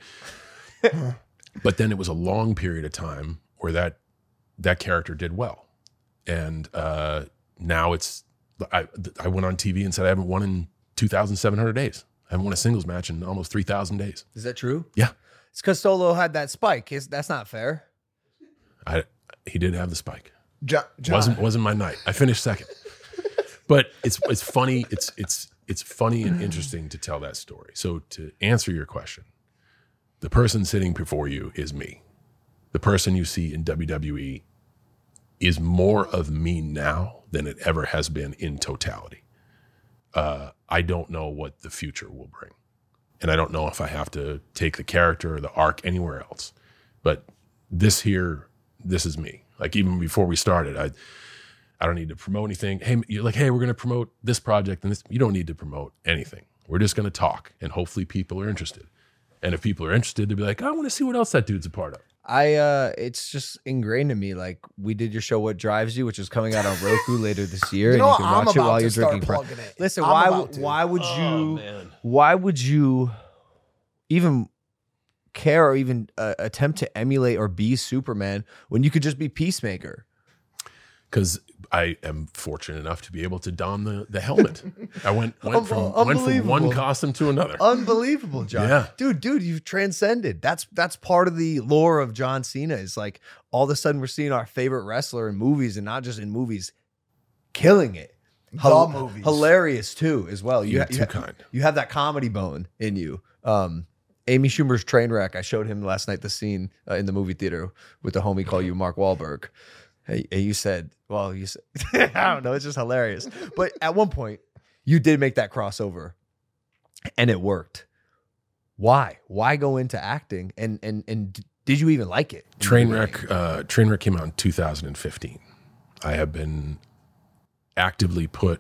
but then it was a long period of time where that that character did well, and uh, now it's. I I went on T V and said I haven't won in two thousand seven hundred days. I haven't won a singles match in almost three thousand days. Is that true? Yeah, It's because Solo had that spike. Is that's not fair? I he did have the spike. John, John. wasn't wasn't my night. I finished second, but it's it's funny. It's it's it's funny and interesting to tell that story. So to answer your question, the person sitting before you is me. The person you see in W W E is more of me now than it ever has been in totality. Uh, I don't know what the future will bring. And I don't know if I have to take the character or the arc anywhere else. But this here, this is me. Like even before we started, I I don't need to promote anything. Hey, you're like, hey, we're going to promote this project and this. You don't need to promote anything. We're just going to talk, and hopefully people are interested. And if people are interested, they'll be like, I want to see what else that dude's a part of. I uh it's just ingrained in me. Like we did your show What Drives You, which is coming out on Roku later this year, You know and you can what? I'm watch it about while to you're start drinking. Pro- plugging it. Listen, I'm why about would to. why would Oh, you man. why would you even care or even uh, attempt to emulate or be Superman when you could just be Peacemaker? Because I am fortunate enough to be able to don the, the helmet. I went went from Unbel- went from one unbelievable. costume to another. Unbelievable, John. Yeah. Dude, dude, you've transcended. That's that's part of the lore of John Cena. Is like all of a sudden we're seeing our favorite wrestler in movies, and not just in movies, killing it. The movies. Hilarious too, as well. You, You're ha- you too ha- kind. You have that comedy bone in you. Um, Amy Schumer's Trainwreck. I showed him last night the scene uh, in the movie theater with the homie call you Mark Wahlberg. Hey, and you said, well, you said, I don't know, it's just hilarious. But at one point, you did make that crossover, and it worked. Why? Why go into acting? And and and did you even like it? Trainwreck, uh, Trainwreck came out in two thousand fifteen. I have been actively put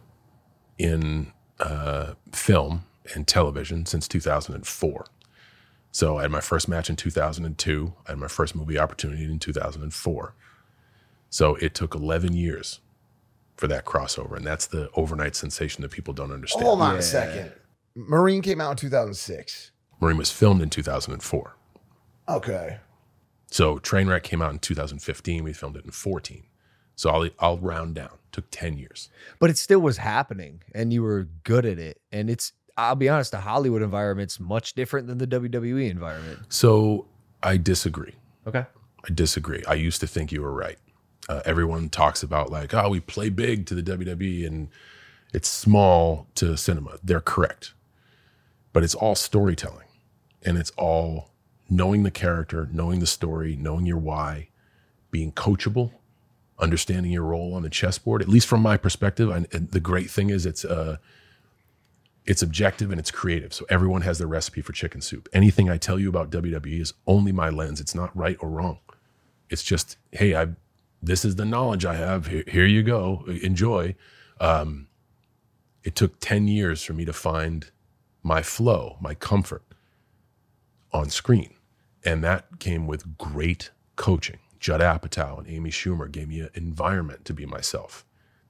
in uh, film and television since two thousand four. So I had my first match in two thousand two. I had my first movie opportunity in two thousand four. So it took eleven years for that crossover. And that's the overnight sensation that people don't understand. Hold on Yeah. a second. Marine came out in two thousand six. Marine was filmed in two thousand four. Okay. So Trainwreck came out in two thousand fifteen. We filmed it in fourteen. So I'll, I'll round down. Took ten years. But it still was happening, and you were good at it. And it's, I'll be honest, the Hollywood environment's much different than the W W E environment. So I disagree. Okay. I disagree. I used to think you were right. Uh, everyone talks about like, oh, we play big to the W W E and it's small to cinema. They're correct. But it's all storytelling. And it's all knowing the character, knowing the story, knowing your why, being coachable, understanding your role on the chessboard. At least from my perspective, I, and the great thing is it's uh, it's objective and it's creative. So everyone has their recipe for chicken soup. Anything I tell you about W W E is only my lens. It's not right or wrong. It's just, hey, I this is the knowledge I have. Here, here you go. Enjoy. Um, it took ten years for me to find my flow, my comfort on screen. And that came with great coaching. Judd Apatow and Amy Schumer gave me an environment to be myself.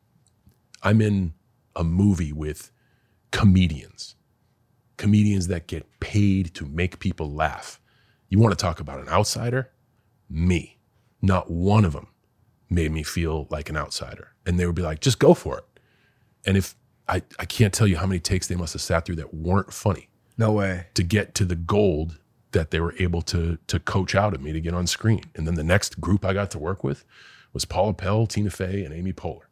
I'm in a movie with comedians, comedians that get paid to make people laugh. You want to talk about an outsider? Me. Not one of them made me feel like an outsider. And they would be like, just go for it. And if I, I can't tell you how many takes they must have sat through that weren't funny No way. to get to the gold that they were able to to coach out of me to get on screen. And then the next group I got to work with was Paula Pell, Tina Fey, and Amy Poehler.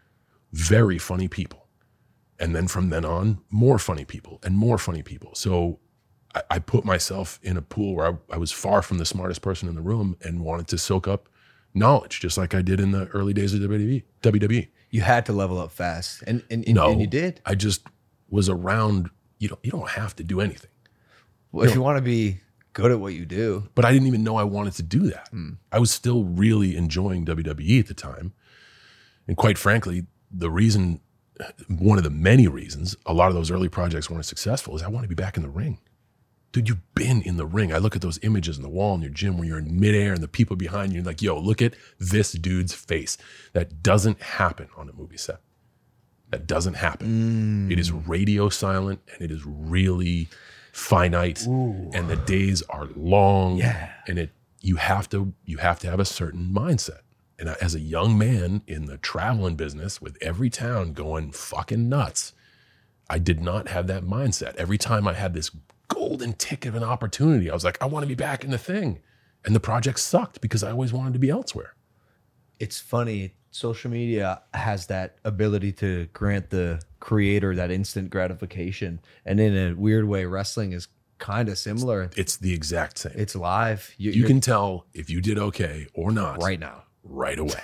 Very funny people. And then from then on, more funny people and more funny people. So I, I put myself in a pool where I, I was far from the smartest person in the room and wanted to soak up knowledge, just like I did in the early days of W W E. W W E. You had to level up fast, and and, and, No, and you did. I just was around. You don't. You don't have to do anything. Well, if you want to be good at what you do, But I didn't even know I wanted to do that. I was still really enjoying W W E at the time. And quite frankly, the reason, one of the many reasons a lot of those early projects weren't successful is I want to be back in the ring. Dude, you've been in the ring. I look at those images on the wall in your gym where you're in midair and the people behind you are like, yo, look at this dude's face. That doesn't happen on a movie set. That doesn't happen. It is radio silent and it is really finite. And the days are long. Yeah. And it you have to you have to have a certain mindset. And I- as a young man in the traveling business with every town going fucking nuts, I did not have that mindset. Every time I had this golden ticket of an opportunity, I was like, I want to be back in the thing. And the project sucked because I always wanted to be elsewhere. it's funny. Social media has that ability to grant the creator that instant gratification, and in a weird way, wrestling is kind of similar. It's the exact same. It's live. you you're- can tell if you did okay or not right now. right away.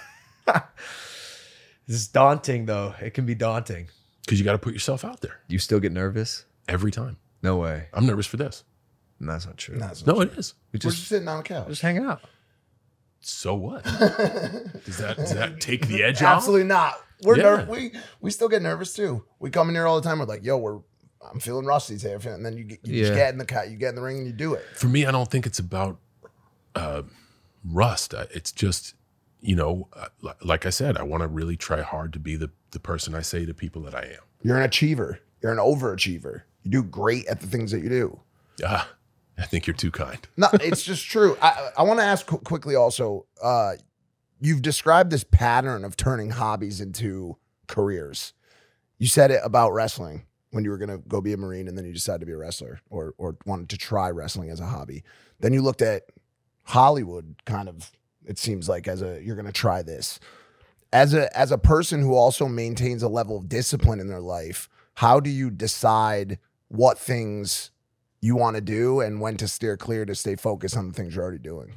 This is daunting, though. It can be daunting. Because you got to put yourself out there You still get nervous? every time. No way. I'm nervous for this. No, that's not true. That's No, not it is. We We're just, just sitting on the couch. just hanging out. So what? Does that does that take the edge off? Absolutely not. We're Yeah. ner- we we still get nervous too. We come in here all the time. We're like, yo, we're I'm feeling rusty today. I'm feeling- And then you get, you just Yeah. get in the cat, you get in the ring, and you do it. For me, I don't think it's about uh, rust. I- It's just, you know, uh, li- like I said, I want to really try hard to be the the person I say to people that I am. You're an achiever. You're an overachiever. You do great at the things that you do. Ah, I think you're too kind. No, it's just true. I, I want to ask qu- quickly also, uh, you've described this pattern of turning hobbies into careers. You said it about wrestling when you were going to go be a Marine and then you decided to be a wrestler or, or wanted to try wrestling as a hobby. Then you looked at Hollywood kind of, it seems like as a, you're going to try this. As a, as a person who also maintains a level of discipline in their life, how do you decide what things you want to do and when to steer clear to stay focused on the things you're already doing?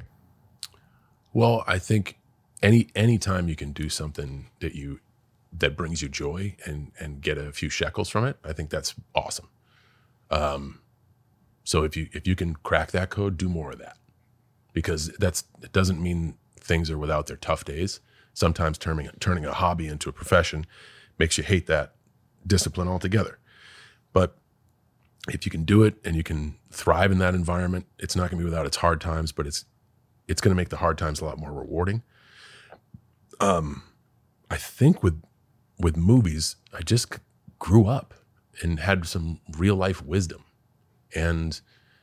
Well, I think any any time you can do something that you that brings you joy and and get a few shekels from it, I think that's awesome. Um, so if you if you can crack that code, do more of that, because that's it doesn't mean things are without their tough days. Sometimes turning turning a hobby into a profession makes you hate that discipline altogether. But if you can do it and you can thrive in that environment, it's not going to be without its hard times, but it's it's going to make the hard times a lot more rewarding. Um, I think with with movies, I just grew up and had some real life wisdom, and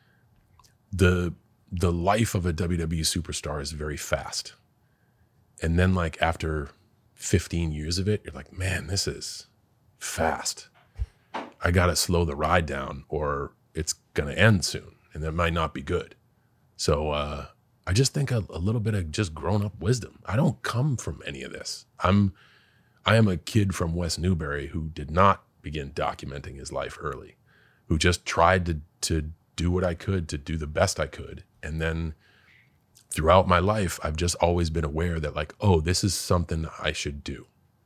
the the life of a W W E superstar is very fast. And then, like after fifteen years of it, you're like, man, this is fast. I got to slow the ride down or it's going to end soon. And that might not be good. So uh, I just think a, a little bit of just grown up wisdom. I don't come from any of this. I'm, I am a kid from West Newbury who did not begin documenting his life early, who just tried to, to do what I could to do the best I could. And then throughout my life, I've just always been aware that like, oh, this is something I should do.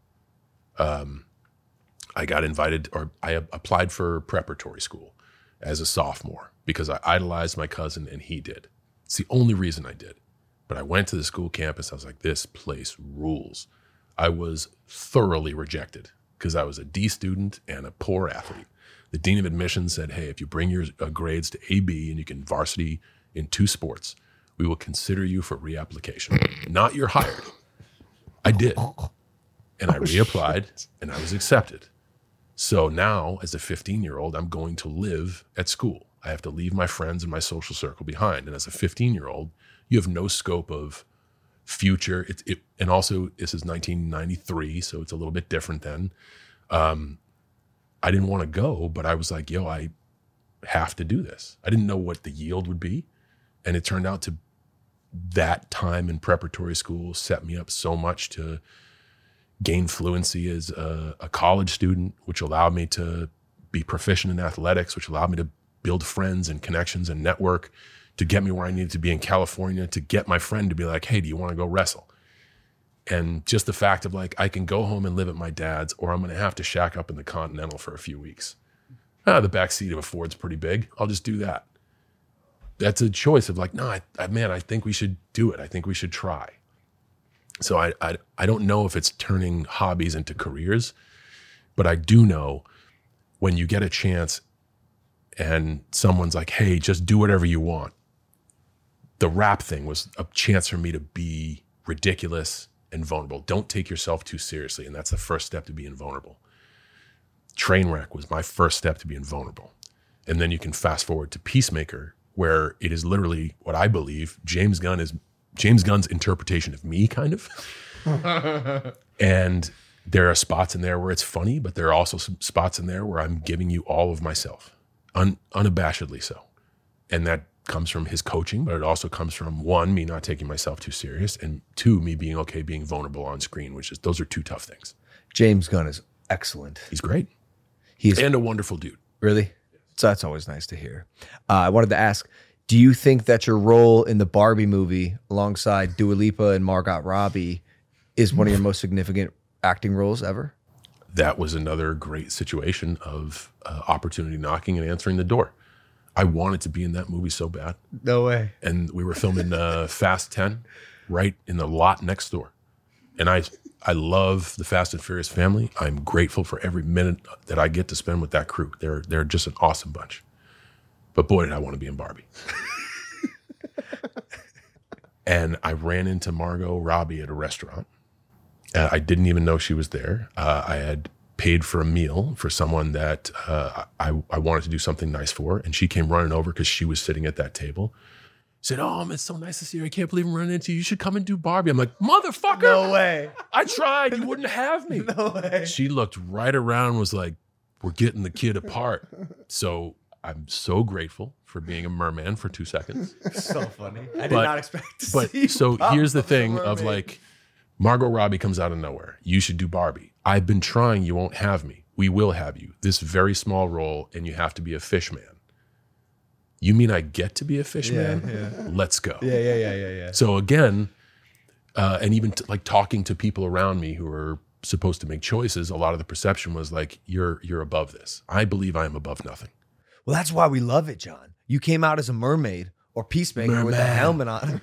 Um, I got invited, or I applied for preparatory school as a sophomore because I idolized my cousin and he did. It's the only reason I did. But I went to the school campus. I was like, this place rules. I was thoroughly rejected because I was a D student and a poor athlete. The dean of admissions said, hey, if you bring your uh, grades to A B and you can varsity in two sports, we will consider you for reapplication. Not you're hired. I did. And I reapplied and I was accepted. So now, as a fifteen-year-old, I'm going to live at school. I have to leave my friends and my social circle behind. And as a fifteen-year-old, you have no scope of future. It, it, and also, this is nineteen ninety-three, so it's a little bit different then. Um, I didn't want to go, but I was like, yo, I have to do this. I didn't know what the yield would be. And it turned out to that time in preparatory school set me up so much to gain fluency as a, a college student, which allowed me to be proficient in athletics, which allowed me to build friends and connections and network to get me where I needed to be in California, to get my friend to be like, hey, do you want to go wrestle? And just the fact of like, I can go home and live at my dad's, or I'm going to have to shack up in the Continental for a few weeks. Ah, the back seat of a Ford's pretty big. I'll just do that. That's a choice of like, no, I, I, man, I think we should do it. I think we should try. So I, I I don't know if it's turning hobbies into careers, but I do know when you get a chance and someone's like, hey, just do whatever you want. The rap thing was a chance for me to be ridiculous and vulnerable. Don't take yourself too seriously. And that's the first step to being vulnerable. Trainwreck was my first step to being vulnerable. And then you can fast forward to Peacemaker, where it is literally what I believe James Gunn is James Gunn's interpretation of me, kind of. And there are spots in there where it's funny, but there are also some spots in there where I'm giving you all of myself, un- unabashedly so. And that comes from his coaching, but it also comes from, one, me not taking myself too serious, and two, me being okay being vulnerable on screen, which is, those are two tough things. James Gunn is excellent. He's great. He's and a wonderful dude. Really? So that's always nice to hear. Uh, I wanted to ask, do you think that your role in the Barbie movie alongside Dua Lipa and Margot Robbie is one of your most significant acting roles ever? That was another great situation of uh, opportunity knocking and answering the door. I wanted to be in that movie so bad. No way. And we were filming uh, Fast ten right in the lot next door. And I I love the Fast and Furious family. I'm grateful for every minute that I get to spend with that crew. They're they're just an awesome bunch. But boy, did I want to be in Barbie. And I ran into Margot Robbie at a restaurant. Uh, I didn't even know she was there. Uh, I had paid for a meal for someone that uh, I, I wanted to do something nice for. And she came running over because she was sitting at that table. Said, oh, it's so nice to see you. I can't believe I'm running into you. You should come and do Barbie. I'm like, motherfucker. No way. I tried. You wouldn't have me. No way. She looked right around and was like, we're getting the kid apart. So I'm so grateful for being a merman for two seconds. So funny. I did But- not expect to But see you so pop here's the up as a thing of mermaid. like, Margot Robbie comes out of nowhere. You should do Barbie. I've been trying. You won't have me. We will have you. This very small role, and you have to be a fish man. You mean I get to be a fish Yeah, man? yeah. Let's go. Yeah, yeah, yeah, yeah, yeah. So again, uh, and even t- like talking to people around me who are supposed to make choices, a lot of the perception was like, you're you're above this. I believe I am above nothing. Well, that's why we love it, John. You came out as a mermaid or peacemaker with a Merman. helmet on.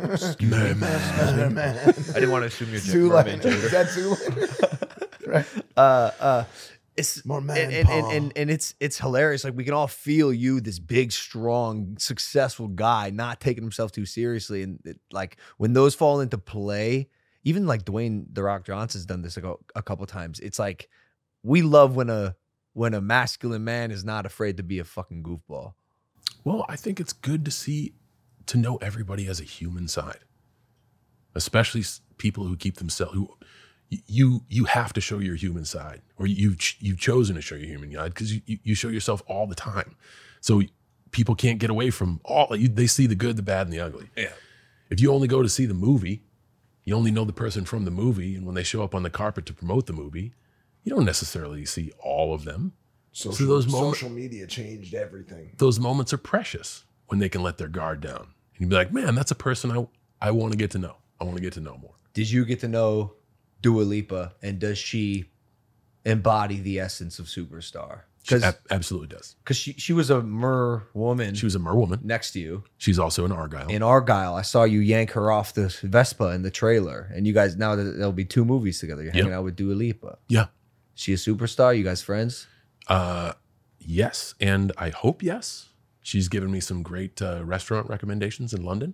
Merman. I didn't want to assume you're Too mermaid. late. Is that too late? Right. uh, uh, it's More man and, and, paw. and, and, and it's it's hilarious. Like we can all feel you, this big, strong, successful guy, not taking himself too seriously. And it, like when those fall into play, even like Dwayne The Rock Johnson's done this a, a couple times. It's like we love when a when a masculine man is not afraid to be a fucking goofball. Well, I think it's good to see, to know everybody has a human side, especially s- people who keep themselves, who y- you you have to show your human side, or you've ch- you've chosen to show your human side because you, you you show yourself all the time. So people can't get away from all. You, they see the good, the bad, and the ugly. Yeah. If you only go to see the movie, you only know the person from the movie, and when they show up on the carpet to promote the movie, you don't necessarily see all of them. Social, those moments- social media changed everything. Those moments are precious when they can let their guard down. And you'd be like, man, that's a person I I want to get to know. I want to get to know more. Did you get to know Dua Lipa, and does she embody the essence of superstar? She Because ab- absolutely does. she, she was a mer woman She was a mer woman. next to you She's also an Argyle. in Argyle. I saw you yank her off the Vespa in the trailer, and you guys now that there'll be two movies together. You're hanging Yep. out with Dua Lipa. yeah. She a superstar? You guys friends? Uh, yes, and I hope yes. She's given me some great uh, restaurant recommendations in London.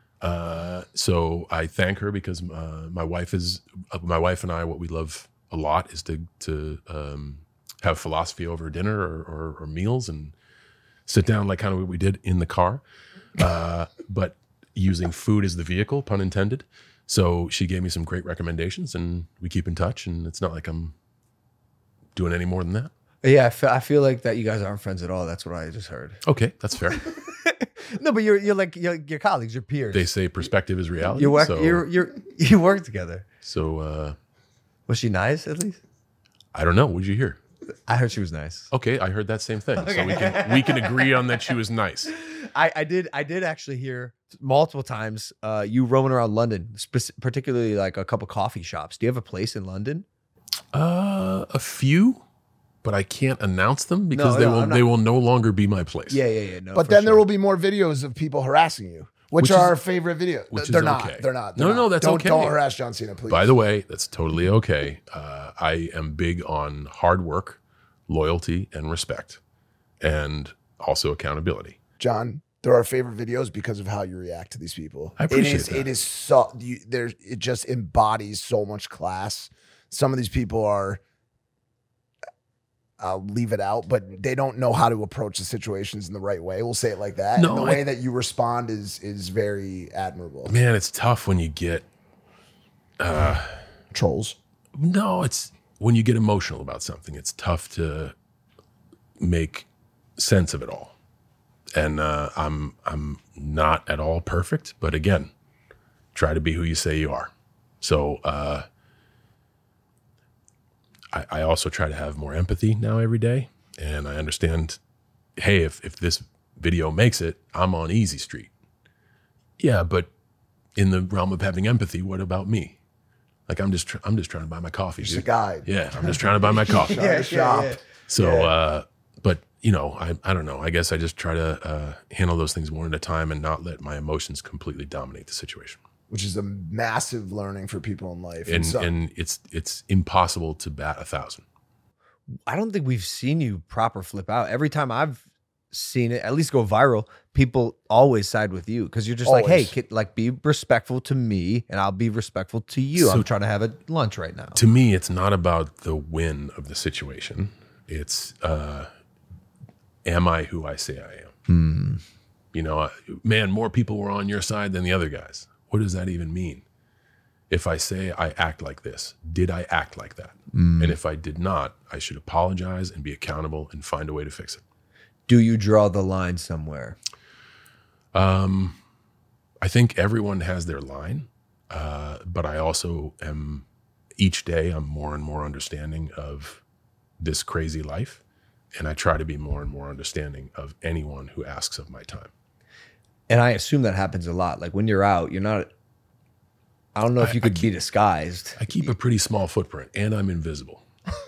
Uh, so I thank her because uh, my wife is uh, my wife and I. What we love a lot is to to um, have philosophy over dinner or, or, or meals and sit down like kind of what we did in the car, uh, but using food as the vehicle, pun intended. So she gave me some great recommendations, and we keep in touch. And it's not like I'm doing any more than that. Yeah, I feel, I feel like that you guys aren't friends at all. That's what I just heard. Okay, that's fair. No, but you're you're like you're, your colleagues, your peers. They say perspective is reality. you work so, you're, you're you work together. so uh, Was she nice at least? I don't know. What did you hear? I heard she was nice. Okay, I heard that same thing. So we can we can agree on that she was nice. I, I did I did actually hear multiple times uh, you roaming around London, spec- particularly like a couple coffee shops. Do you have a place in London? Uh, a few, but I can't announce them because No, they no, will I'm not- they will no longer be my place. Yeah, yeah, yeah. No, But for then there sure. will be more videos of people harassing you, which, Which are is- our favorite videos. which they're is not. okay. They're not. No, They're no, not. that's don't, okay. Don't harass John Cena, please. By the way, that's totally okay. Uh, I am big on hard work, loyalty, and respect, and also accountability. John, they're our favorite videos because of how you react to these people. I appreciate it is, that. It is so you, there. It just embodies so much class. Some of these people are. I'll leave it out, but they don't know how to approach the situations in the right way. We'll say it like that. No, and the I- way that you respond is is very admirable. Man, it's tough when you get. Trolls. No, it's when you get emotional about something. It's tough to make sense of it all, and uh, I'm I'm not at all perfect. But again, try to be who you say you are. So uh, I, I also try to have more empathy now every day, and I understand. Hey, if if this video makes it, I'm on easy street. Yeah, but in the realm of having empathy, what about me? Like I'm just, tr- I'm just trying to buy my coffee. Just dude. a guide. Yeah, I'm just trying to buy my coffee. Trying to shop. So, uh, but you know, I, I don't know. I guess I just try to uh, handle those things one at a time and not let my emotions completely dominate the situation. Which is a massive learning for people in life. And so, and it's it's impossible to bat a thousand. I don't think we've seen you proper flip out. Every time I've seen it, at least go viral, people always side with you because you're just like, hey, Always. kid, like be respectful to me and I'll be respectful to you. So- I'm trying to have a lunch right now. To me, it's not about the win of the situation. It's uh, am I who I say I am? You know, I- man, more people were on your side than the other guys. What does that even mean? If I say I act like this, did I act like that? And if I did not, I should apologize and be accountable and find a way to fix it. Do you draw the line somewhere? Um, I think everyone has their line, uh, but I also am, each day I'm more and more understanding of this crazy life. And I try to be more and more understanding of anyone who asks of my time. And I assume that happens a lot. Like when you're out, you're not, I don't know if you could be disguised. I keep a pretty small footprint and I'm invisible.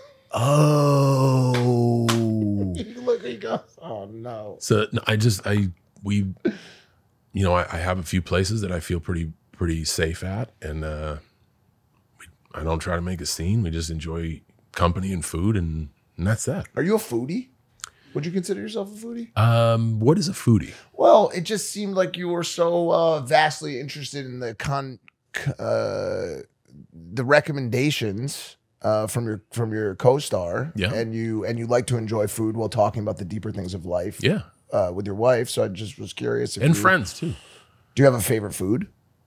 Oh. look, he goes, oh no. So no, I just, I, we, you know, I, I have a few places that I feel pretty, pretty safe at. And uh, we, I don't try to make a scene. We just enjoy company and food and, and that's that. Are you a foodie? Would you consider yourself a foodie? Um, what is a foodie? Well, it just seemed like you were so uh, vastly interested in the con, uh, the recommendations uh, from your from your co-star, Yeah. and you and you like to enjoy food while talking about the deeper things of life, Yeah. uh, with your wife. So I just was curious. If And you, friends too. Do you have a favorite food?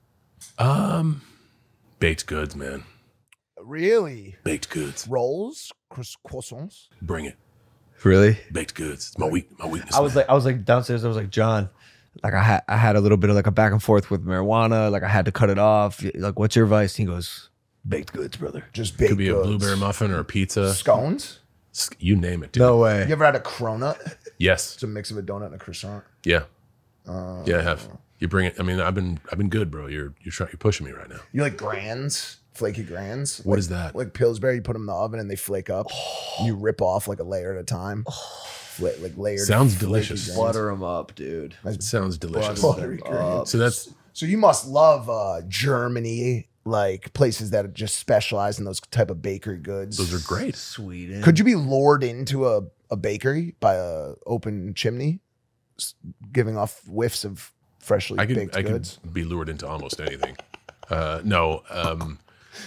Um, baked goods, man. Really? Baked goods. Rolls, Croiss- croissants. Bring it. Really? Baked goods. It's my weak, my weakness. I was man. like, I was like downstairs. I was like, John, like I had, I had a little bit of like a back and forth with marijuana. Like I had to cut it off. Like, what's your advice? He goes, baked goods, brother. Just baked could be a goods. blueberry muffin or a pizza. Scones. S- You name it, dude. No way. You ever had a cronut? Yes. It's a mix of a donut and a croissant. Yeah. yeah, I have. You bring it. I mean, I've been, I've been good, bro. You're, you're trying, you're pushing me right now. You like grands, flaky grands? What like, is that? Like Pillsbury, you put them in the oven and they flake up. And you rip off like a layer at a time. Fla- like layered. Sounds flaky delicious. grands. Butter them up, dude. It sounds delicious. Buttery grands. So that's So you must love uh, Germany, like places that just specialize in those type of bakery goods. those are great. Sweden. Could you be lured into a, a bakery by a open chimney, s- giving off whiffs of freshly I could, baked I goods? could be lured into almost anything. Uh, no. Um,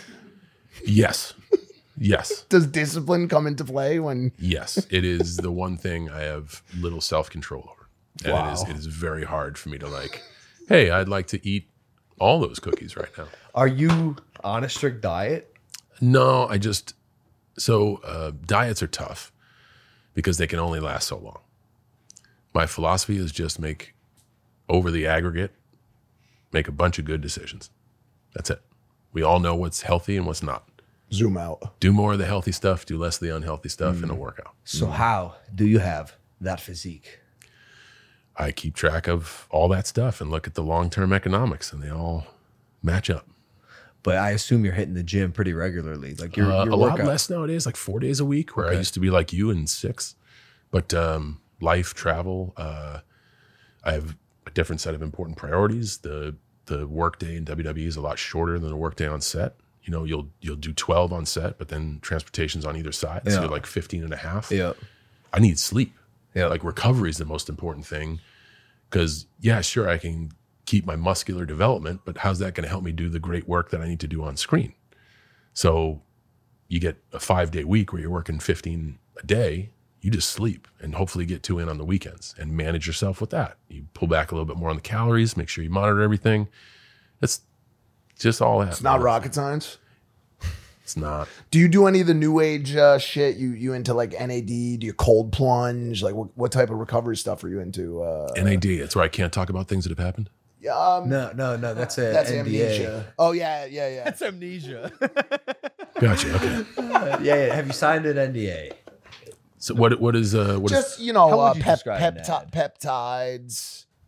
yes. Yes. Does discipline come into play when? Yes, it is the one thing I have little self control over, and it is Wow. it is very hard for me to like. Hey, I'd like to eat all those cookies right now. Are you on a strict diet? No, I just so uh, diets are tough because they can only last so long. My philosophy is just make over the aggregate, make a bunch of good decisions. That's it. We all know what's healthy and what's not. Zoom out. Do more of the healthy stuff, do less of the unhealthy stuff in a workout. So how do you have that physique? I keep track of all that stuff and look at the long-term economics, and they all match up. But I assume you're hitting the gym pretty regularly. Like your, Uh, your a lot workout. less nowadays, like four days a week, where I Okay. used to be like you in six. But um, life, travel, uh, I have a different set of important priorities. The the workday in W W E is a lot shorter than the workday on set. You know, you'll you'll do twelve on set, but then transportation's on either side. So Yeah. you're like fifteen and a half. Yeah. I need sleep. Yeah. Like recovery is the most important thing. Because, yeah, sure, I can keep my muscular development, but how's that going to help me do the great work that I need to do on screen? So you get a five day week where you're working fifteen a day, you just sleep and hopefully get two in on the weekends and manage yourself with that. You pull back a little bit more on the calories, make sure you monitor everything. It's just all that. It's not rocket science. It's not. Do you do any of the new age uh, shit? You you into like N A D? Do you cold plunge? Like what, what type of recovery stuff are you into? Uh, N A D, that's where I can't talk about things that have happened. um, No, no, no. That's a that's N D A. amnesia. Oh yeah, yeah, yeah. That's amnesia. Gotcha. Okay. yeah, yeah. Have you signed an N D A? So what what is uh what is Just you know, How would uh, you pep, describe pepti- that? peptides.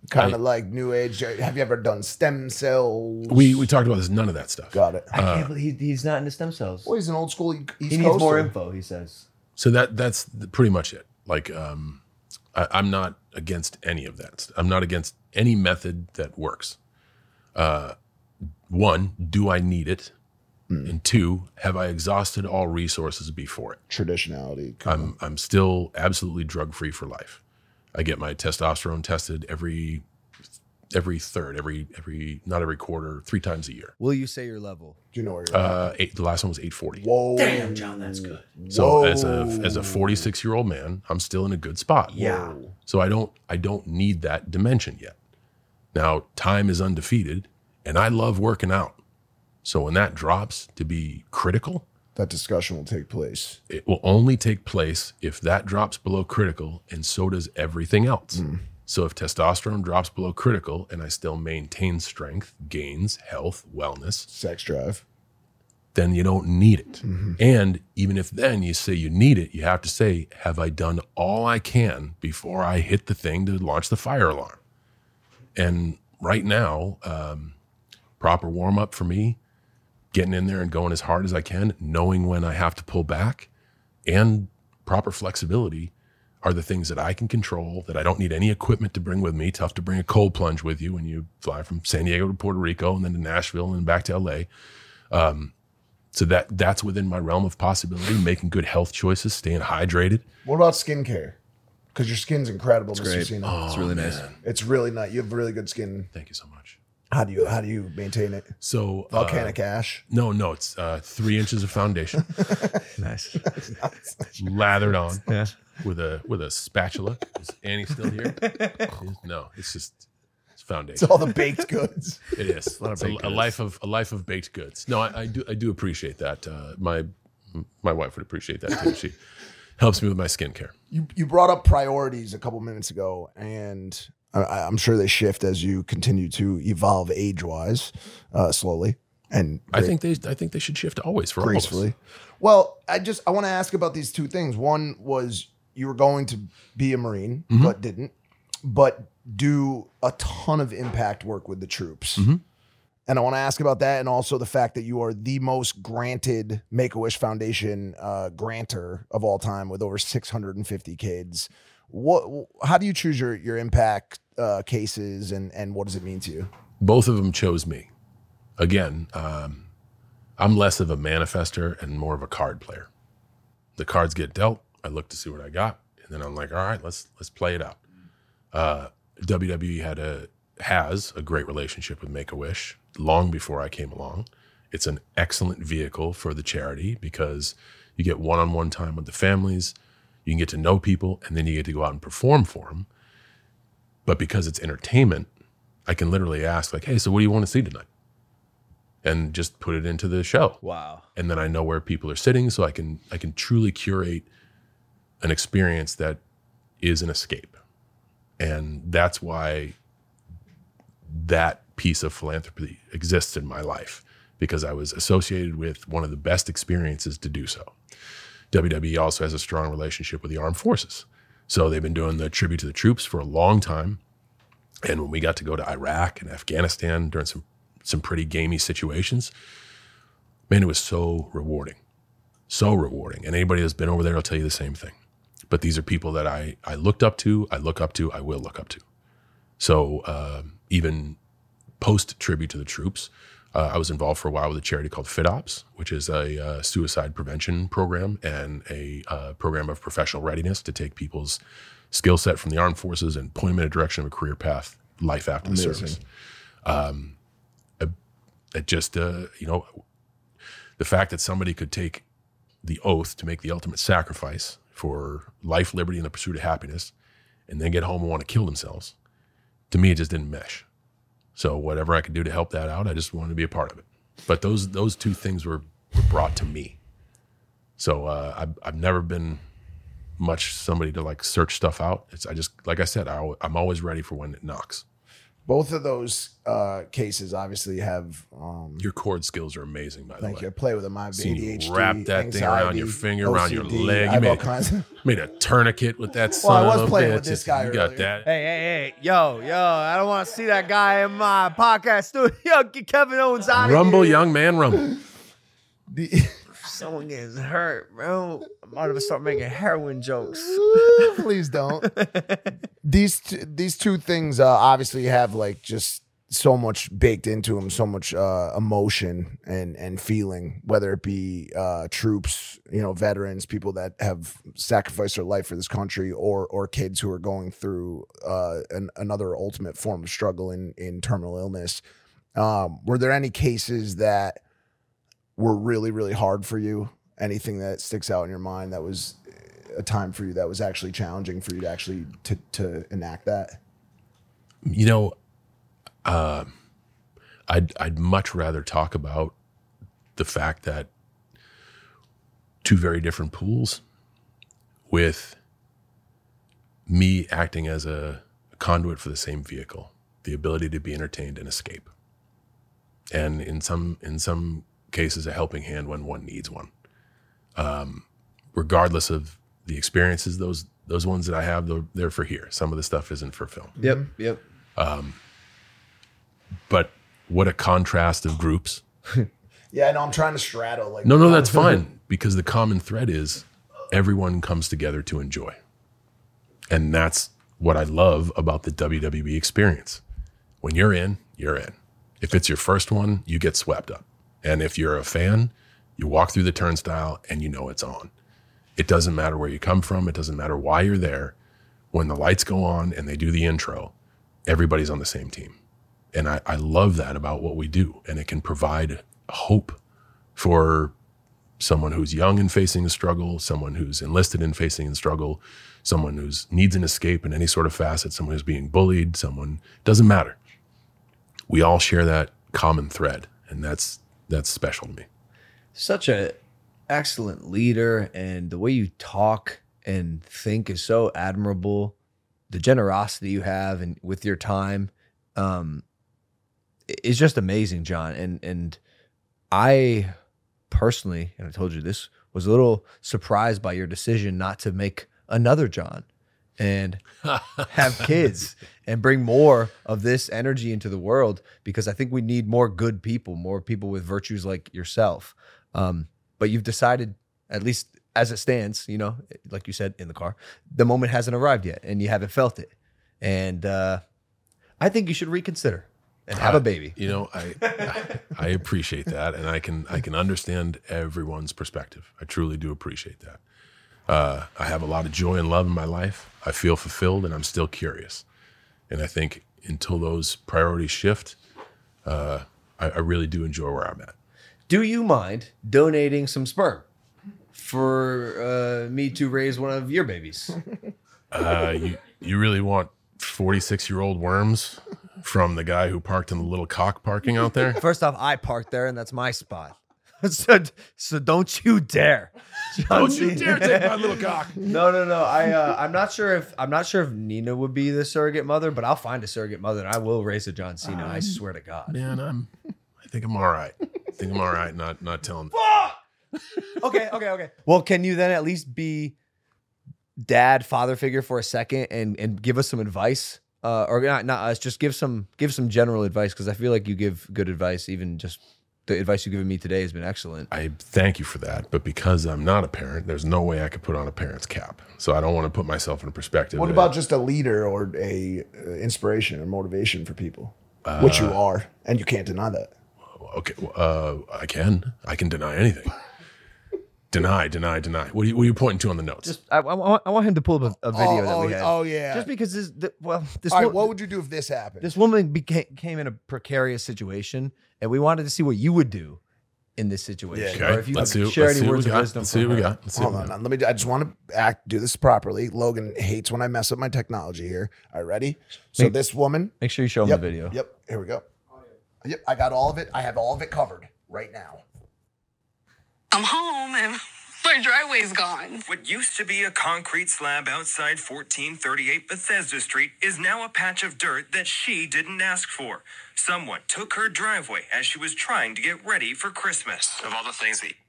Kind I- of like new age. Have you ever done stem cells? We we talked about this. None of that stuff. got it. I can't believe he, he's not into stem cells. Well, he's an old school East he needs Coaster. more info, he says. So that that's the- pretty much it. Like, um, I, I'm not against any of that. I'm not against any method that works. Uh, one, do I need it? And two, have I exhausted all resources before it? Traditionality. I'm I'm still absolutely drug free for life. I get my testosterone tested every every third, every every not every quarter, three times a year. Will you say your level? Do you know where you're at? Uh, eight, the last one was eight forty. Whoa. Damn, John, that's good. So Whoa. as a as a forty-six year old man, I'm still in a good spot. Yeah. So I don't I don't need that dimension yet. Now time is undefeated, and I love working out. So when that drops to be critical, That discussion will take place. it will only take place if that drops below critical, and so does everything else. So if testosterone drops below critical and I still maintain strength, gains, health, wellness, Sex drive. then you don't need it. And even if then you say you need it, you have to say, have I done all I can before I hit the thing to launch the fire alarm? And right now, um, proper warm up for me, getting in there and going as hard as I can, knowing when I have to pull back, and proper flexibility are the things that I can control, that I don't need any equipment to bring with me. Tough to bring a cold plunge with you when you fly from San Diego to Puerto Rico and then to Nashville and back to L A. Um, so that that's within my realm of possibility, making good health choices, staying hydrated. What about skincare? Because your skin's incredible, Mister great. Cena. It's really nice. It's really nice. You have really good skin. Thank you so much. How do you how do you maintain it? So uh, Volcanic ash. no, no, it's uh, three inches of foundation Nice. lathered on Yeah. with a with a spatula. Is Annie still here? No, it's just it's foundation. It's all the baked goods. It is. It's a, baked a life of a life of baked goods. No, I, I do I do appreciate that. Uh, my my wife would appreciate that too. She helps me with my skincare. You you brought up priorities a couple minutes ago, and I, I'm sure they shift as you continue to evolve age wise, uh, slowly and I think they I think they should shift always for all of us. gracefully. Well, I just I want to ask about these two things. One was you were going to be a Marine, Mm-hmm. but didn't, but do a ton of impact work with the troops. Mm-hmm. And I want to ask about that, and also the fact that you are the most granted Make-A-Wish Foundation uh, grantor of all time, with over six hundred fifty kids. What? How do you choose your your impact uh, cases, and and what does it mean to you? Both of them chose me. Again, um, I'm less of a manifester and more of a card player. The cards get dealt. I look to see what I got, and then I'm like, all right, let's let's play it out. Uh, W W E had a has a great relationship with Make-A-Wish long before I came along. It's an excellent vehicle for the charity because you get one-on-one time with the families, you can get to know people, and then you get to go out and perform for them. But because it's entertainment, I can literally ask like, hey, so what do you want to see tonight? And just put it into the show. Wow. And then I know where people are sitting, so I can I can truly curate an experience that is an escape. And that's why that piece of philanthropy exists in my life, because I was associated with one of the best experiences to do so. W W E also has a strong relationship with the armed forces. So they've been doing the tribute to the troops for a long time. And when we got to go to Iraq and Afghanistan during some, some pretty gamey situations, man, it was so rewarding, so rewarding. And anybody that's been over there will tell you the same thing. But these are people that I, I looked up to, I look up to, I will look up to. So uh, even post tribute to the troops, uh, I was involved for a while with a charity called FitOps, which is a uh, suicide prevention program and a uh, program of professional readiness to take people's skill set from the armed forces and point them in a direction of a career path, life after the Amazing. service. Um, it, it just, uh, you know, the fact that somebody could take the oath to make the ultimate sacrifice for life, liberty, and the pursuit of happiness, and then get home and want to kill themselves, to me, it just didn't mesh. So whatever I could do to help that out, I just wanted to be a part of it. But those those two things were, were brought to me. So uh, I've, I've never been much somebody to like search stuff out. It's I just, like I said, I, I'm always ready for when it knocks. Both of those uh, cases obviously have. Um, Your chord skills are amazing, by the thank way. you. I play with them. I have Seen A D you H D, wrap that thing around your anxiety, finger, around your O C D. leg. I You have all made, kinds of. made a tourniquet with that Well, I son was of a playing with bitch. this guy You got earlier. that. Hey, hey, hey, yo, yo, I don't want to see that guy in my podcast studio. Get Kevin Owens out of Rumble, here. young man, rumble. The, Someone gets hurt, bro. I'm about to start making heroin jokes. please don't. These t- these two things uh, obviously have like just so much baked into them, so much uh, emotion and and feeling, whether it be uh, troops, you know, veterans, people that have sacrificed their life for this country, or or kids who are going through uh, an, another ultimate form of struggle in in terminal illness. Um, were there any cases that were really really hard for you? Anything that sticks out in your mind that was a time for you that was actually challenging for you to actually to to enact that? You know, uh, I'd I'd much rather talk about the fact that two very different pools, with me acting as a conduit for the same vehicle, the ability to be entertained and escape, and in some in some cases a helping hand when one needs one. Um, regardless of the experiences, those those ones that I have, they're, they're for here. Some of the stuff isn't for film. Yep, yep. But what a contrast of groups. Yeah, I know. I'm trying to straddle. Like, No, no, that's fine, because the common thread is everyone comes together to enjoy. And that's what I love about the W W E experience. When you're in, you're in. If it's your first one, you get swept up. And if you're a fan, you walk through the turnstile and you know it's on. It doesn't matter where you come from. It doesn't matter why you're there. When the lights go on and they do the intro, everybody's on the same team. And I, I love that about what we do. And it can provide hope for someone who's young and facing a struggle, someone who's enlisted and facing a struggle, someone who's needs an escape in any sort of facet, someone who's being bullied, someone, doesn't matter. We all share that common thread, and that's that's special to me. Such a excellent leader, and the way you talk and think is so admirable. The generosity you have and with your time um, is just amazing, John. And and I personally, and I told you this, was a little surprised by your decision not to make another John and have kids and bring more of this energy into the world, because I think we need more good people, more people with virtues like yourself. Um, but you've decided, at least as it stands, you know, like you said in the car, the moment hasn't arrived yet and you haven't felt it. And uh, I think you should reconsider and have I- a baby. You know, I, I I appreciate that, and I can I can understand everyone's perspective. I truly do appreciate that. Uh, I have a lot of joy and love in my life. I feel fulfilled, and I'm still curious. And I think until those priorities shift, uh, I, I really do enjoy where I'm at. Do you mind donating some sperm for uh, me to raise one of your babies? Uh, you you really want forty-six year old worms from the guy who parked in the little cock parking out there? First off, I parked there and that's my spot. so, so don't you dare. Don't you dare take my little cock. No, no, no. I uh, I'm not sure if I'm not sure if Nina would be the surrogate mother, but I'll find a surrogate mother and I will raise a John Cena. I swear to God. Man, I'm. I think I'm all right. I think I'm all right. Not not telling. Okay, okay, okay. Well, can you then at least be dad, father figure for a second and and give us some advice? Uh, or not, not us. Just give some give some general advice, because I feel like you give good advice. Even just the advice you've given me today has been excellent. I thank you for that, but because I'm not a parent, there's no way I could put on a parent's cap. So I don't want to put myself in a perspective. What that- about just a leader or a uh, inspiration or motivation for people, which you are, and you can't deny that. Okay, uh, I can. I can deny anything. Deny, deny, deny. What are you, what are you pointing to on the notes? Just I, I, want, I want him to pull up a, a video oh, that oh, we had. oh, yeah. Just because this, the, well, this All right, wo- what would you do if this happened? this woman became came in a precarious situation, and we wanted to see what you would do in this situation. Yeah, Or if you let's could see, share let's any see what words we of got. wisdom. Let's see from what we her. got. Let's see Hold what we on, got. let me. I just want to act, do this properly. Logan hates when I mess up my technology here. All right, ready? So Make- this woman. Make sure you show him Yep, the video. Yep. Here we go. Yep. I got all of it. I have all of it covered right now. I'm home and My driveway's gone. What used to be a concrete slab outside fourteen thirty-eight Bethesda Street is now a patch of dirt that she didn't ask for. Someone took her driveway as she was trying to get ready for Christmas. Of all the things that...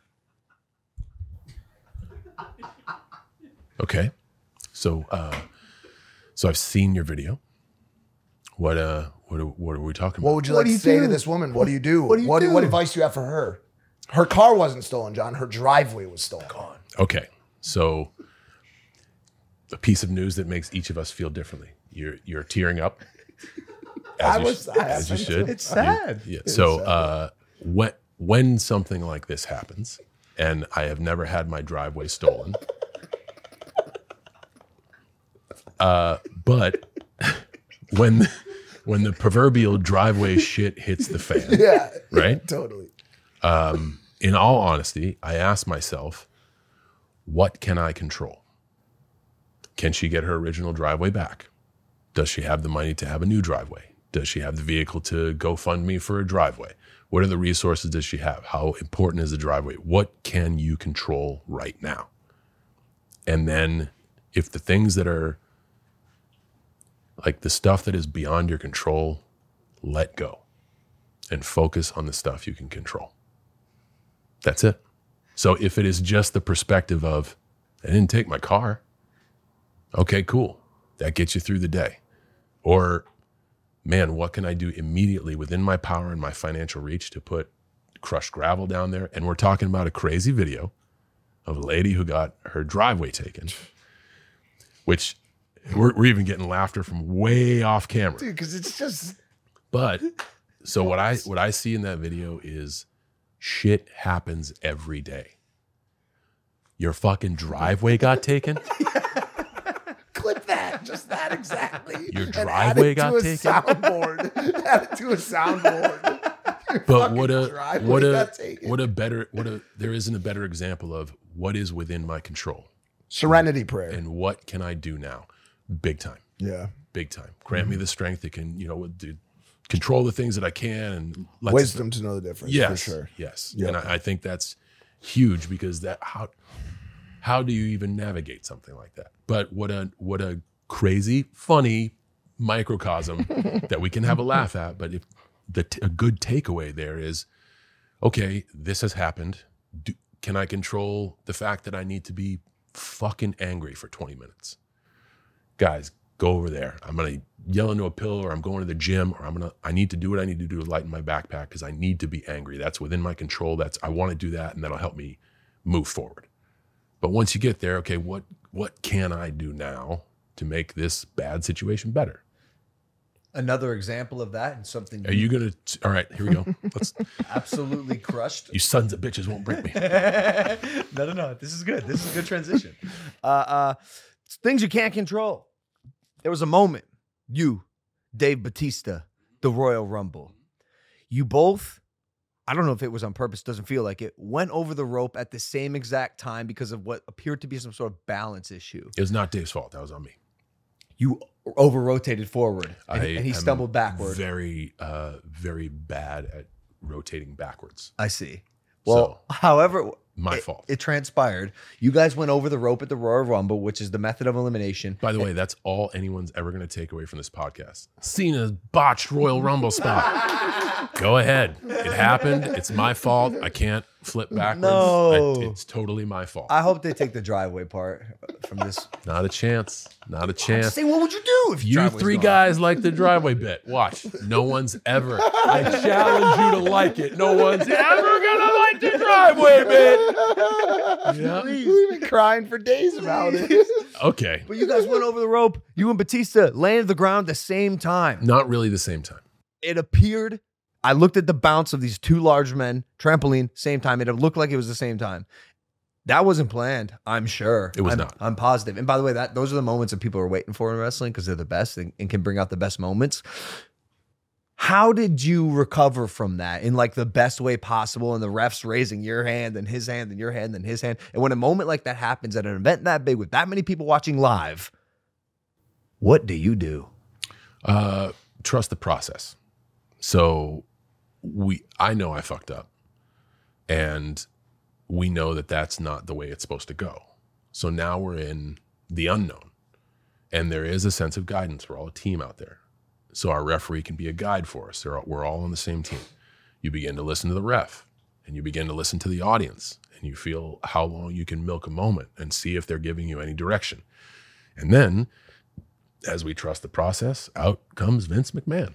Okay. So, uh, so I've seen your video. What, uh, what, are- what are we talking What about? would you What like do to you say do? to this woman? What do you do? What do you what, do? what advice do you have for her? Her car wasn't stolen, John. Her driveway was stolen. Okay. So a piece of news that makes each of us feel differently. You're, you're tearing up. As I you, was- sh- I as you happened should. to. It's sad. Yeah. So, uh, when, when something like this happens, and I have never had my driveway stolen, uh, but when, when the proverbial driveway shit hits the fan, Yeah. right? Totally. In all honesty, I asked myself, what can I control? Can she get her original driveway back? Does she have the money to have a new driveway? Does she have the vehicle to go fund me for a driveway? What are the resources does she have? How important is the driveway? What can you control right now? And then if the things that are like the stuff that is beyond your control, let go and focus on the stuff you can control. That's it. So if it is just the perspective of, I didn't take my car. Okay, cool. That gets you through the day. Or, man, what can I do immediately within my power and my financial reach to put crushed gravel down there? And we're talking about a crazy video of a lady who got her driveway taken, which we're, we're even getting laughter from way off camera. Dude, because it's just... But so what I what I see in that video is shit happens every day. Your fucking driveway got taken. Clip that. Just that exactly. Your And driveway add it got to a taken? Soundboard. Add it to a soundboard. But what a driveway what a got taken. what a better what a there isn't a better example of what is within my control Serenity prayer. and what can I do now, big time, yeah. big time. Grant me the strength that can you know do, control the things that I can and let Wisdom to know the difference. Yes, For sure. yes, Yep. and I, I think that's huge because that how how do you even navigate something like that? But what a what a crazy, funny microcosm that we can have a laugh at. But if the t- a good takeaway there is, okay, this has happened. Do, can I control the fact that I need to be fucking angry for twenty minutes? Guys, go over there. I'm gonna yell into a pillow, or I'm going to the gym, or I'm gonna. I need to do what I need to do to lighten my backpack because I need to be angry. That's within my control. That's I want to do that, and that'll help me move forward. But once you get there, okay, what what can I do now to make this bad situation better? Another example of that and something Are you gonna? All right, here we go. Let's. absolutely crushed. You sons of bitches won't break me. no, no, no. This is good. This is a good transition. Uh, uh, things you can't control. There was a moment, you, Dave Bautista, the Royal Rumble, you both, I don't know if it was on purpose, doesn't feel like it, went over the rope at the same exact time because of what appeared to be some sort of balance issue. It was not Dave's fault. That was on me. You over rotated forward and, I and he am stumbled backward. Very, uh, very bad at rotating backwards. I see. Well, So, however, my it, fault. it transpired. You guys went over the rope at the Royal Rumble, which is the method of elimination. By the way, that's all anyone's ever going to take away from this podcast. Cena's botched Royal Rumble spot. Go ahead. It happened. It's my fault. I can't flip backwards. No. I- it's totally my fault. I hope they take the driveway part from this. Not a chance. Not a chance. Say, what would you do if You driveway's three gone? guys like the driveway bit. Watch. No one's ever. I challenge you to like it. No one's ever gonna like the driveway bit. Yeah. We've been crying for days about it. Okay. But you guys went over the rope. You and Batista landed the ground the same time. Not really the same time. It appeared. I looked at the bounce of these two large men, trampoline, same time. It looked like it was the same time. That wasn't planned, I'm sure. It was I'm, not. I'm positive. And by the way, that those are the moments that people are waiting for in wrestling because they're the best and, and can bring out the best moments. How did you recover from that in like the best way possible? And the refs raising your hand and his hand and your hand and his hand. And when a moment like that happens at an event that big with that many people watching live, what do you do? Uh, trust the process. So we, I know I fucked up, and we know that that's not the way it's supposed to go. So now we're in the unknown, and there is a sense of guidance. We're all a team out there. So our referee can be a guide for us. They're all, we're all on the same team. You begin to listen to the ref, and you begin to listen to the audience, and you feel how long you can milk a moment and see if they're giving you any direction. And then, as we trust the process, out comes Vince McMahon.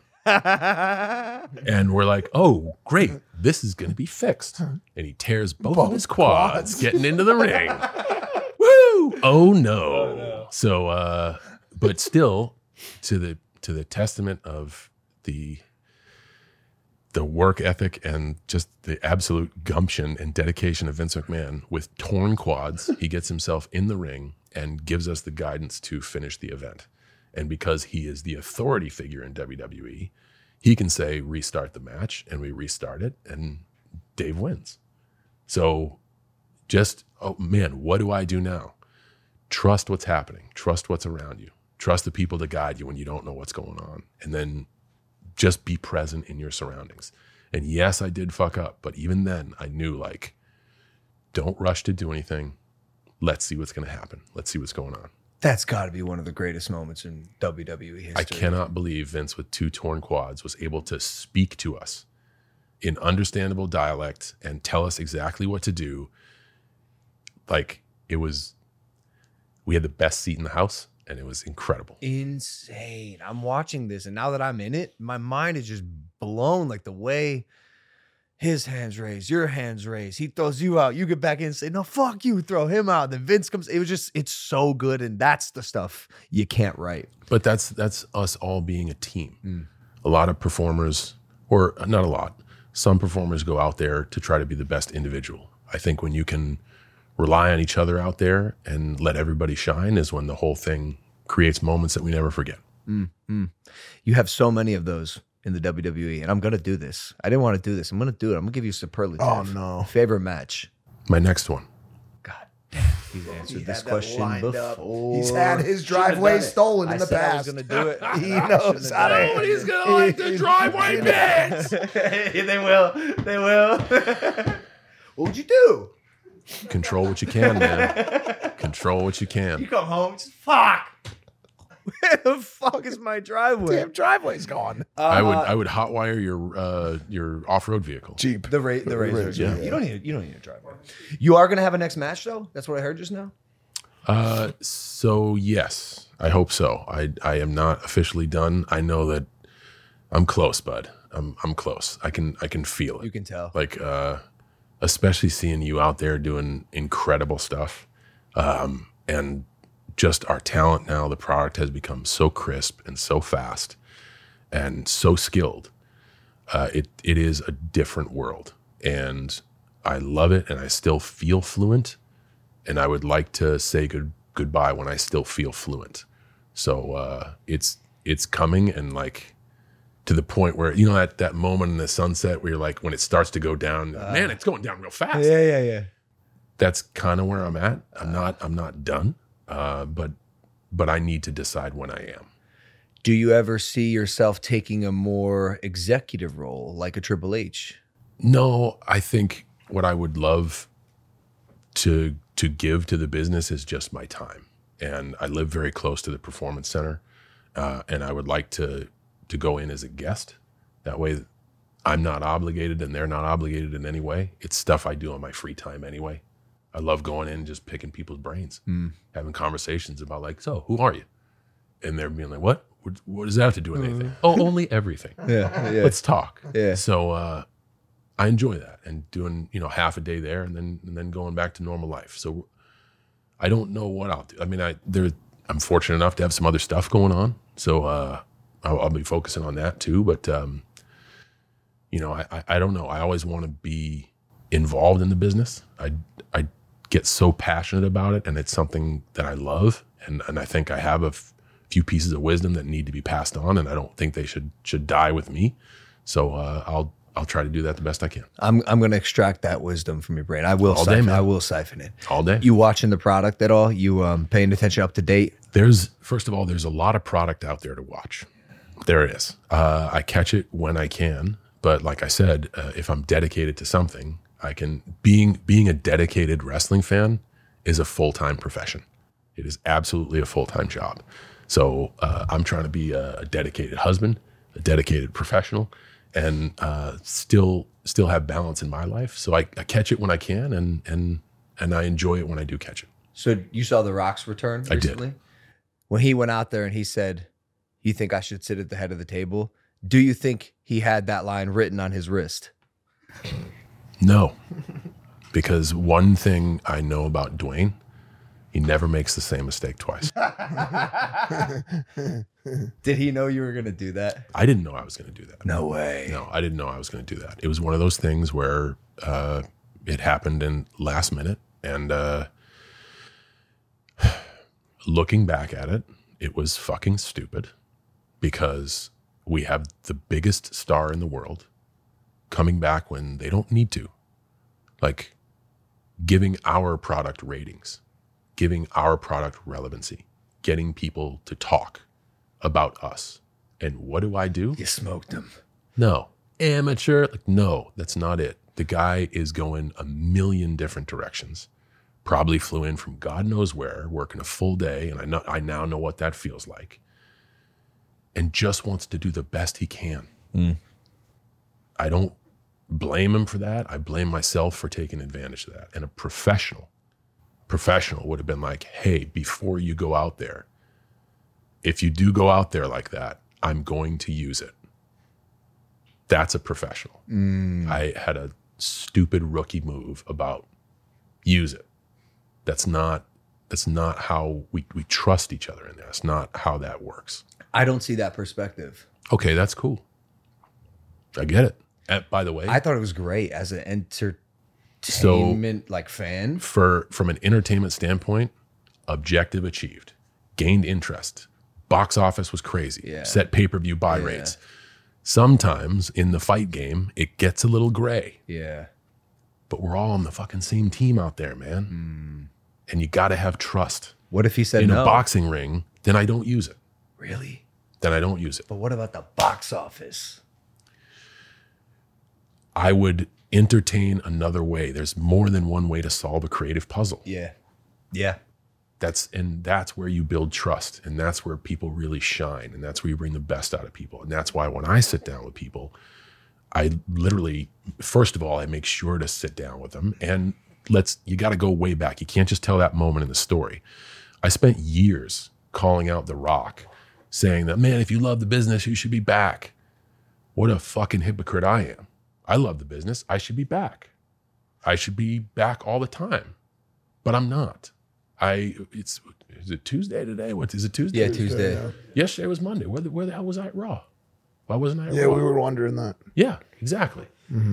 And we're like, oh, great, this is going to be fixed. And he tears both, both of his quads, quads getting into the ring. Woo! Oh no. oh, no. So, uh, but still, to the to the testament of the the work ethic and just the absolute gumption and dedication of Vince McMahon, with torn quads, he gets himself in the ring and gives us the guidance to finish the event. And because he is the authority figure in W W E, he can say, restart the match, and we restart it, and Dave wins. So just, oh man, what do I do now? Trust what's happening. Trust what's around you. Trust the people to guide you when you don't know what's going on. And then just be present in your surroundings. And yes, I did fuck up, but even then I knew, like, don't rush to do anything. Let's see what's going to happen. Let's see what's going on. That's got to be one of the greatest moments in W W E history. I cannot believe Vince, with two torn quads, was able to speak to us in understandable dialect and tell us exactly what to do. Like, it was, we had the best seat in the house, and it was incredible. Insane. I'm watching this, and now that I'm in it, my mind is just blown. Like, the way his hands raised, your hands raised, he throws you out, you get back in and say, no, fuck you, throw him out. Then Vince comes. It was just, it's so good, and that's the stuff you can't write. But that's that's us all being a team. Mm. A lot of performers, or not a lot, some performers go out there to try to be the best individual. I think when you can rely on each other out there and let everybody shine is when the whole thing creates moments that we never forget. Mm-hmm. You have so many of those in the W W E, and I'm going to do this. I didn't want to do this. I'm going to do it. I'm going to give you a superlative. Oh, no. Favorite match? My next one. God damn. He's answered he this question before. He's had his driveway stolen in I the said past. I was going to do it. He knows how to. Nobody's going to like the driveway bits. They will. They will. What would you do? Control what you can, man. Control what you can. You come home, just fuck. Where the fuck is my driveway? Damn driveway's gone. Uh, I would I would hotwire your uh, your off road vehicle. Jeep. The ra- the Razor. Yeah. You don't need you don't need a driveway. You are gonna have a next match though. That's what I heard just now. Uh, so yes, I hope so. I I am not officially done. I know that I'm close, bud. I'm I'm close. I can I can feel it. You can tell. Like uh, especially seeing you out there doing incredible stuff, um, and just our talent now. The product has become so crisp and so fast and so skilled. Uh, it it is a different world, and I love it, and I still feel fluent. And I would like to say good goodbye when I still feel fluent. So uh, it's it's coming, and like to the point where, you know, that that moment in the sunset where you're like, when it starts to go down, uh, man, it's going down real fast. Yeah, yeah, yeah. That's kind of where I'm at. I'm not I'm not done, uh, but but I need to decide when I am. Do you ever see yourself taking a more executive role, like a Triple H? No, I think what I would love to to give to the business is just my time. And I live very close to the Performance Center, uh, and I would like to to go in as a guest. That way I'm not obligated and they're not obligated in any way. It's stuff I do on my free time anyway. I love going in and just picking people's brains, mm. having conversations about like, so who are you? And they're being like, what? What, what does that have to do with anything? Mm. Oh, only everything. Yeah, yeah. Let's talk. Yeah. So uh, I enjoy that, and doing, you know, half a day there and then and then going back to normal life. So I don't know what I'll do. I mean, I there I'm fortunate enough to have some other stuff going on, so uh, I'll, I'll be focusing on that too. But um, you know, I, I I don't know. I always want to be involved in the business. I I get so passionate about it, and it's something that I love, and and I think I have a f- few pieces of wisdom that need to be passed on, and I don't think they should should die with me. So uh, I'll I'll try to do that the best I can. I'm I'm going to extract that wisdom from your brain. I will all siphon, day, man. I will siphon it All day. You watching the product at all? You um, paying attention up to date? There's first of all, there's a lot of product out there to watch. There is. Uh, I catch it when I can, but like I said, uh, if I'm dedicated to something, I can being being a dedicated wrestling fan is a full-time profession. It is absolutely a full-time job. So uh, I'm trying to be a, a dedicated husband, a dedicated professional, and uh, still still have balance in my life. So I, I catch it when I can, and and and I enjoy it when I do catch it. So you saw The Rock's return I did. recently? When he went out there and he said, "You think I should sit at the head of the table?" Do you think he had that line written on his wrist? No, because one thing I know about Dwayne, he never makes the same mistake twice. Did he know you were going to do that? I didn't know I was going to do that. No way. No, I didn't know I was going to do that. It was one of those things where uh, it happened in last minute, and uh, looking back at it, it was fucking stupid because we have the biggest star in the world coming back when they don't need to. Like giving our product ratings, giving our product relevancy, getting people to talk about us. And what do I do? You smoked him. No. Amateur? Like, no, that's not it. The guy is going a million different directions. Probably flew in from God knows where, working a full day, and I know I now know what that feels like. And just wants to do the best he can. Mm. I don't blame him for that. I blame myself for taking advantage of that. And a professional, professional would have been like, hey, before you go out there, if you do go out there like that, I'm going to use it. That's a professional. Mm. I had a stupid rookie move about use it. That's not, that's not how we, we trust each other in there. That's not how that works. I don't see that perspective. Okay, that's cool. I get it. And by the way, I thought it was great as an entertainment like fan. for from an entertainment standpoint, objective achieved. Gained interest. Box office was crazy. Yeah. Set pay-per-view buy Yeah. rates. Sometimes in the fight game, it gets a little gray. Yeah. But we're all on the fucking same team out there, man. Mm. And you got to have trust. What if he said In no? a boxing ring, then I don't use it. Really? Then I don't use it. But what about the box office? I would entertain another way. There's more than one way to solve a creative puzzle. Yeah. Yeah. That's and that's where you build trust, and that's where people really shine, and that's where you bring the best out of people. And that's why when I sit down with people, I literally, first of all, I make sure to sit down with them, and let's you got to go way back. You can't just tell that moment in the story. I spent years calling out The Rock, saying that, man, if you love the business, you should be back. What a fucking hypocrite I am. I love the business. I should be back. I should be back all the time, but I'm not. I it's is it Tuesday today? What is it Tuesday? Yeah, Tuesday. yeah. Yesterday was Monday. Where the, where the hell was I at Raw? Why wasn't I at Yeah, Raw? we were wondering that. Yeah, exactly.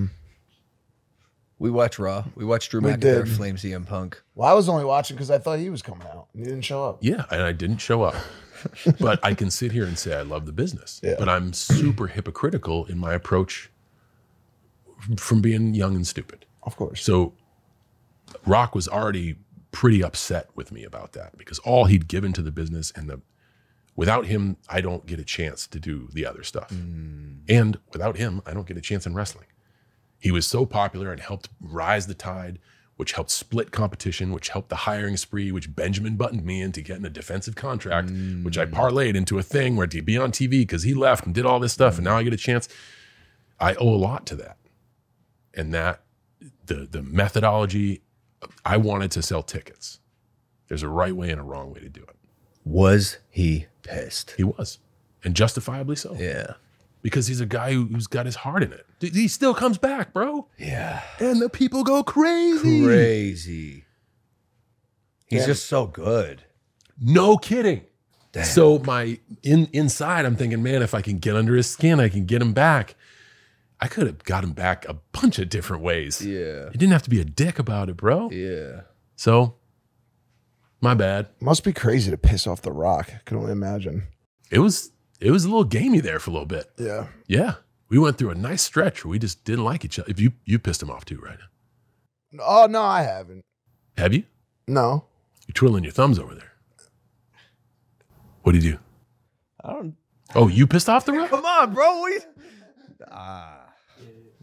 We watched Raw. We watched Drew We McIntyre did. flame C M Punk. Well, I was only watching because I thought he was coming out and he didn't show up. Yeah, and I didn't show up. But I can sit here and say I love the business. Yeah. But I'm super hypocritical in my approach from being young and stupid. Of course. So Rock was already pretty upset with me about that because all he'd given to the business, and the without him, I don't get a chance to do the other stuff. And without him, I don't get a chance in wrestling. He was so popular and helped rise the tide, which helped split competition, which helped the hiring spree, which Benjamin buttoned me into getting a defensive contract, which I parlayed into a thing where to be on T V because he left and did all this stuff, and now I get a chance. I owe a lot to that. And that, the the methodology, I wanted to sell tickets. There's a right way and a wrong way to do it. Was he pissed? He was, and justifiably so. Yeah. Because he's a guy who, who's got his heart in it. Dude, he still comes back, bro. Yeah. And the people go crazy. Crazy. He's Yeah. just so good. No kidding. Damn. So my in inside, I'm thinking, man, if I can get under his skin, I can get him back. I could have got him back a bunch of different ways. Yeah. You didn't have to be a dick about it, bro. Yeah. So, my bad. Must be crazy to piss off The Rock. I can only imagine. It was it was a little gamey there for a little bit. Yeah. Yeah. We went through a nice stretch where we just didn't like each other. If you you pissed him off too, right? Oh, no, I haven't. Have you? No. You're twiddling your thumbs over there. What did you do? I don't. Oh, you pissed off the Rock? Come on, bro. What are you? Ah.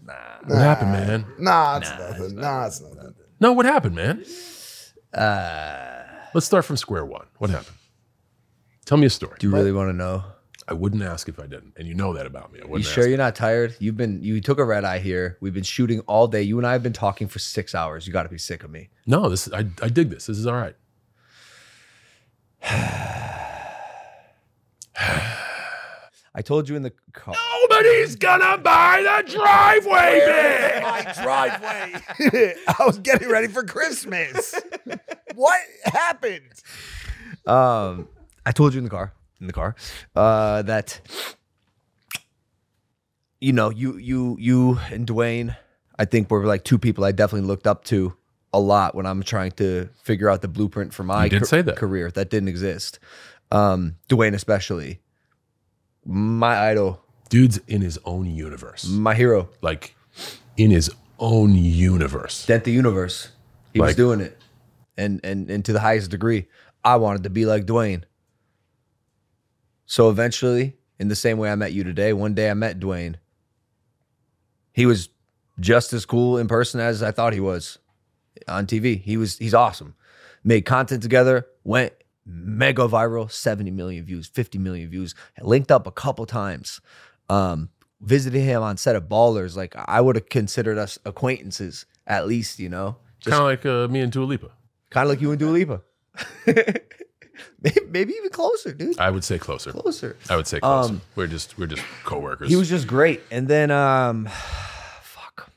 What happened, man? Nah, it's nothing. Nah, it's nothing. No, what happened, man? Uh, Let's start from square one. What happened? Tell me a story. Do you really want to know? I wouldn't ask if I didn't, and you know that about me. I You wouldn't sure ask. you're not tired? You've been you took a red eye here. We've been shooting all day. You and I have been talking for six hours. You got to be sick of me. No, this I I dig this. This is all right. I told you in the car. Nobody's gonna buy the driveway bit. My driveway. I was getting ready for Christmas. What happened? Um, I told you in the car, in the car, uh, that you know, you you you and Dwayne, I think were like two people I definitely looked up to a lot when I'm trying to figure out the blueprint for my You did ca- say that. career that didn't exist. Um, Dwayne especially, my idol, Dude's in his own universe, my hero, like in his own universe. Dent the universe. He was Like- doing it, and and and to the highest degree. I wanted to be like Dwayne. So eventually, in the same way I met you today, one day I met Dwayne. He was just as cool in person as I thought he was on T V. He was he's awesome. Made content together, went mega viral, seventy million views, fifty million views. Linked up a couple times. Um, visited him on set of Ballers. Like I would have considered us acquaintances at least, you know. Kind of like uh, me and Dua Lipa. Kind of like you and Dua Lipa. maybe, maybe even closer, dude. I would say closer. Closer. I would say closer. Um, we're just we're just coworkers. He was just great. And then um fuck.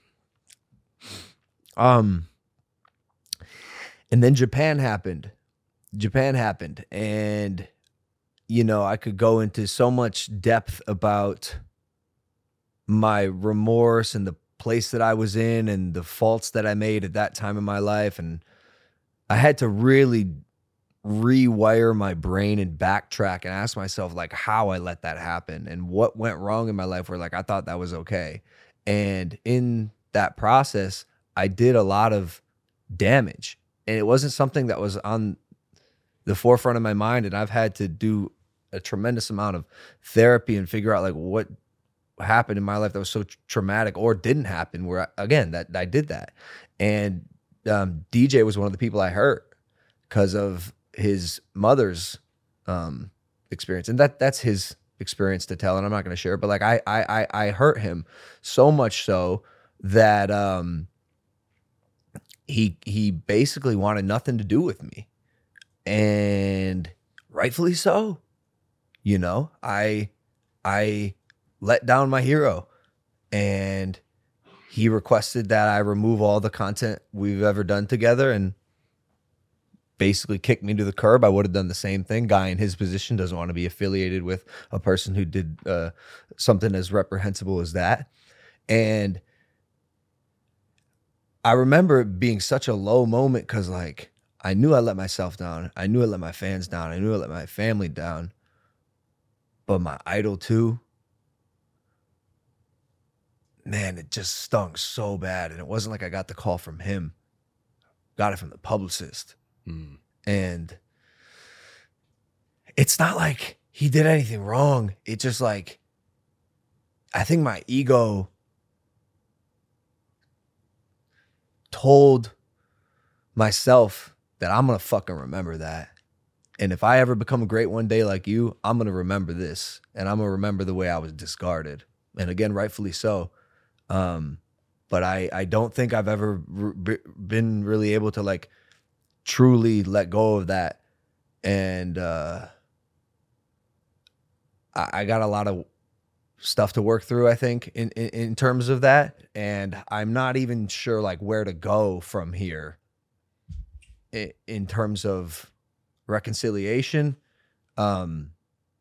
Um and then Japan happened. Japan happened and you know, I could go into so much depth about my remorse and the place that I was in and the faults that I made at that time in my life, and I had to really rewire my brain and backtrack and ask myself like how I let that happen and what went wrong in my life where like I thought that was okay. And in that process, I did a lot of damage, and it wasn't something that was on the forefront of my mind. And I've had to do a tremendous amount of therapy and figure out like what happened in my life that was so tr- traumatic or didn't happen where I, again, that I did that. And um, D J was one of the people I hurt because of his mother's um, experience. And that that's his experience to tell, and I'm not going to share it, but like I, I, I, I hurt him so much so that um, he, he basically wanted nothing to do with me, and rightfully so. You know, I, I let down my hero, and he requested that I remove all the content we've ever done together and basically kicked me to the curb. I would have done the same thing. Guy in his position doesn't want to be affiliated with a person who did uh, something as reprehensible as that. And I remember it being such a low moment because like I knew I let myself down. I knew I let my fans down. I knew I let my family down. But my idol too, man, it just stung so bad. And it wasn't like I got the call from him. Got it from the publicist. Mm. And it's not like he did anything wrong. It just like, I think my ego told myself that I'm going to fucking remember that. And if I ever become great one day like you, I'm going to remember this. And I'm going to remember the way I was discarded. And again, rightfully so. Um, but I, I don't think I've ever re- been really able to like truly let go of that. And uh, I, I got a lot of stuff to work through, I think, in, in, in terms of that. And I'm not even sure like where to go from here in, in terms of reconciliation. Um,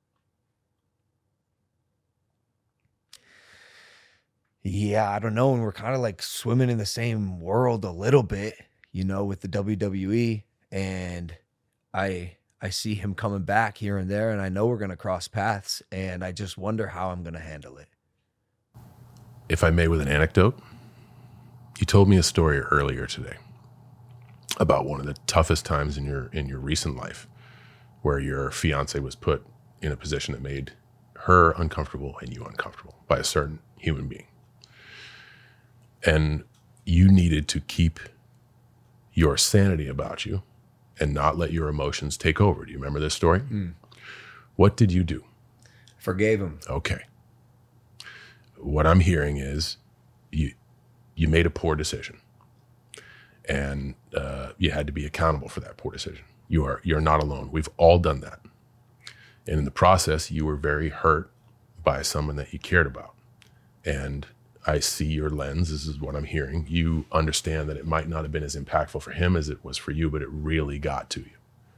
yeah, I don't know. And we're kind of like swimming in the same world a little bit, you know, with the W W E. And I I see him coming back here and there, and I know we're going to cross paths, and I just wonder how I'm going to handle it. If I may, with an anecdote, you told me a story earlier today about one of the toughest times in your in your recent life where your fiance was put in a position that made her uncomfortable and you uncomfortable by a certain human being. And you needed to keep your sanity about you and not let your emotions take over. Do you remember this story? Mm. What did you do? Forgave him. Okay. What I'm hearing is you you made a poor decision, and uh, you had to be accountable for that poor decision. You are you're not alone. We've all done that. And in the process, you were very hurt by someone that you cared about. And I see your lens. This is what I'm hearing. You understand that it might not have been as impactful for him as it was for you, but it really got to you.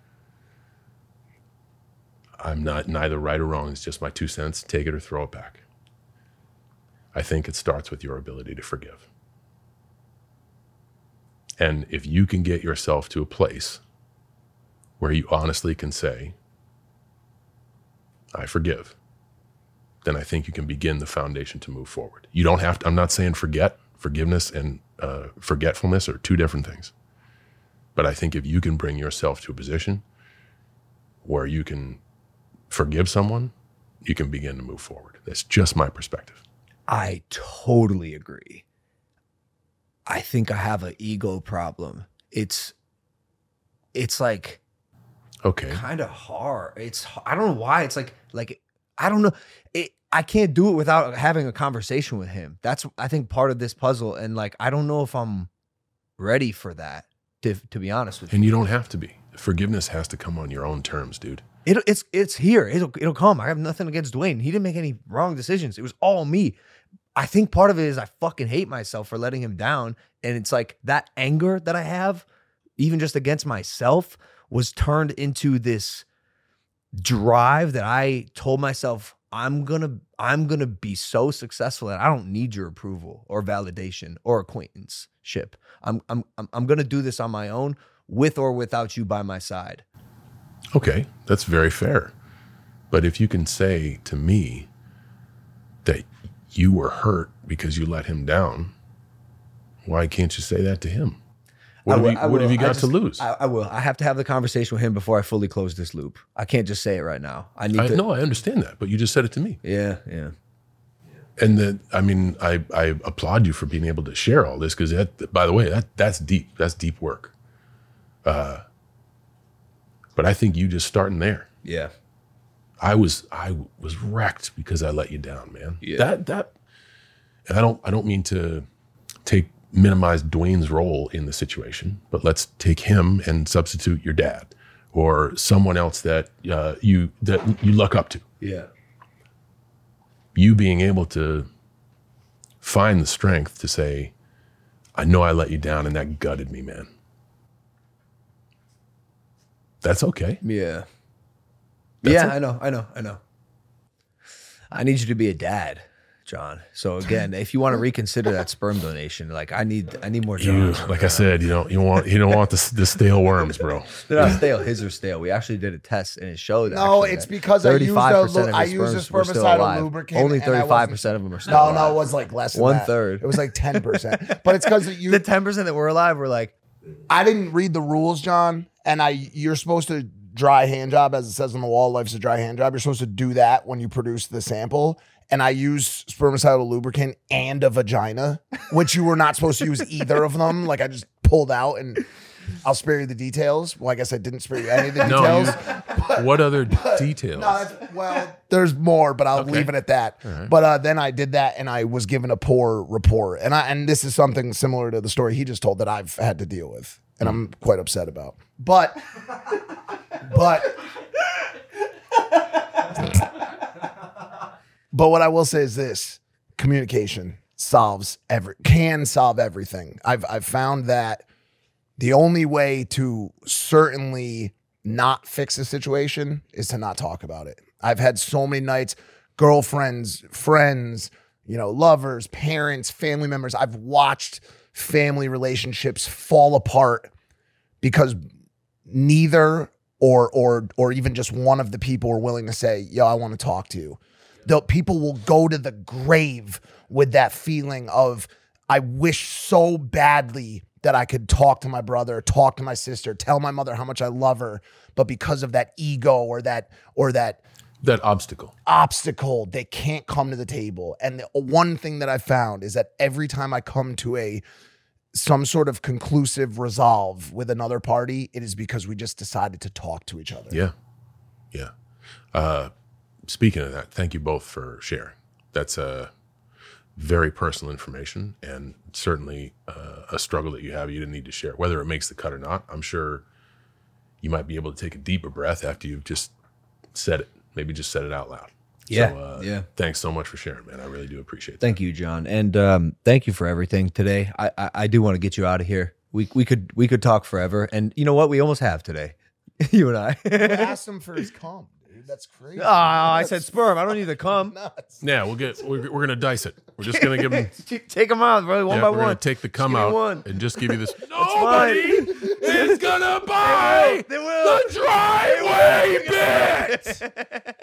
I'm not neither right or wrong. It's just my two cents. Take it or throw it back. I think it starts with your ability to forgive. And if you can get yourself to a place where you honestly can say, I forgive, then I think you can begin the foundation to move forward. You don't have to, I'm not saying forget. Forgiveness and uh, forgetfulness are two different things. But I think if you can bring yourself to a position where you can forgive someone, you can begin to move forward. That's just my perspective. I totally agree. I think I have an ego problem. It's, it's like, Okay. kind of hard. It's, I don't know why. It's like, like, I don't know. It, I can't do it without having a conversation with him. That's, I think, part of this puzzle. And like, I don't know if I'm ready for that, to, to be honest with you. And you don't have to be. Forgiveness has to come on your own terms, dude. It, it's, it's here. It'll, it'll come. I have nothing against Dwayne. He didn't make any wrong decisions. It was all me. I think part of it is I fucking hate myself for letting him down. And it's like that anger that I have, even just against myself, was turned into this drive that I told myself, I'm gonna, I'm gonna be so successful that I don't need your approval or validation or acquaintanceship. I'm, I'm, I'm, I'm gonna do this on my own, with or without you by my side. Okay, that's very fair. But if you can say to me that you were hurt because you let him down, why can't you say that to him? What, have, will, you, what what have you got just, to lose? I, I will. I have to have the conversation with him before I fully close this loop. I can't just say it right now. I need I, to. no, I understand that, but you just said it to me. Yeah, yeah. And then, I mean, I, I applaud you for being able to share all this because, that, by the way, that that's deep. That's deep work. Uh, but I think you just starting there. Yeah. I was I was wrecked because I let you down, man. Yeah. That that, and I don't I don't mean to take minimize Dwayne's role in the situation, but let's take him and substitute your dad or someone else that uh, you that you look up to. Yeah. You being able to find the strength to say, I know I let you down and that gutted me, man. That's okay. Yeah. That's yeah, it. I know, I know, I know. I need you to be a dad, John. So again, if you want to reconsider that sperm donation, like I need, I need more You, John. like I said, you don't you want you don't want the, the stale worms, bro. They're not stale. His are stale. We actually did a test and it showed. No, actually it's that because I used a thirty-five percent lu- of I his used a sperms were still spermicidal alive. lubricant Only and I thirty-five wasn't- percent of them are still No, alive. no, it was like less than One that. third. It was like ten percent. But it's because you. The ten percent that were alive were like, I didn't read the rules, John, and I. You're supposed to dry hand job, as it says on the wall. Life's a dry hand job. You're supposed to do that when you produce the sample. And I used spermicidal lubricant and a vagina, which you were not supposed to use either of them. Like I just pulled out, and I'll spare you the details. Well, I guess I didn't spare you any of the No, details. you, what other details? No, that's, well, there's more, but I'll Okay. leave it at that. right. But uh, then I did that, and I was given a poor report, and I and this is something similar to the story he just told that I've had to deal with, and I'm quite upset about. But, but, but what I will say is this: communication solves every can solve everything. I've I've found that the only way to certainly not fix a situation is to not talk about it. I've had so many nights, girlfriends, friends, you know, lovers, parents, family members. I've watched family relationships fall apart because neither or or or even just one of the people were willing to say, yo, I want to talk to you. The people will go to the grave with that feeling of, I wish so badly that I could talk to my brother, talk to my sister, tell my mother how much I love her, but because of that ego or that or that That obstacle. obstacle they can't come to the table. And the one thing that I found is that every time I come to a some sort of conclusive resolve with another party, it is because we just decided to talk to each other. Yeah. Yeah. Uh, speaking of that, thank you both for sharing. That's a very personal information and certainly uh, a struggle that you have. You didn't need to share. Whether it makes the cut or not, I'm sure you might be able to take a deeper breath after you've just said it. Maybe just said it out loud. Yeah, So, uh, yeah. Thanks so much for sharing, man. I really do appreciate that. Thank you, John, and um, thank you for everything today. I, I, I do want to get you out of here. We we could we could talk forever, and you know what? We almost have today, you and I. I asked him for his cum, dude. That's crazy. Oh, I said sperm. I don't need to come. Nuts. Yeah, we'll get. We're, we're gonna dice it. We're just gonna give them. Take them out, bro, one Yeah, by we're one. gonna take the cum Just give me out one. and just give you this. fine. Nobody is gonna buy They will. the driveway bit.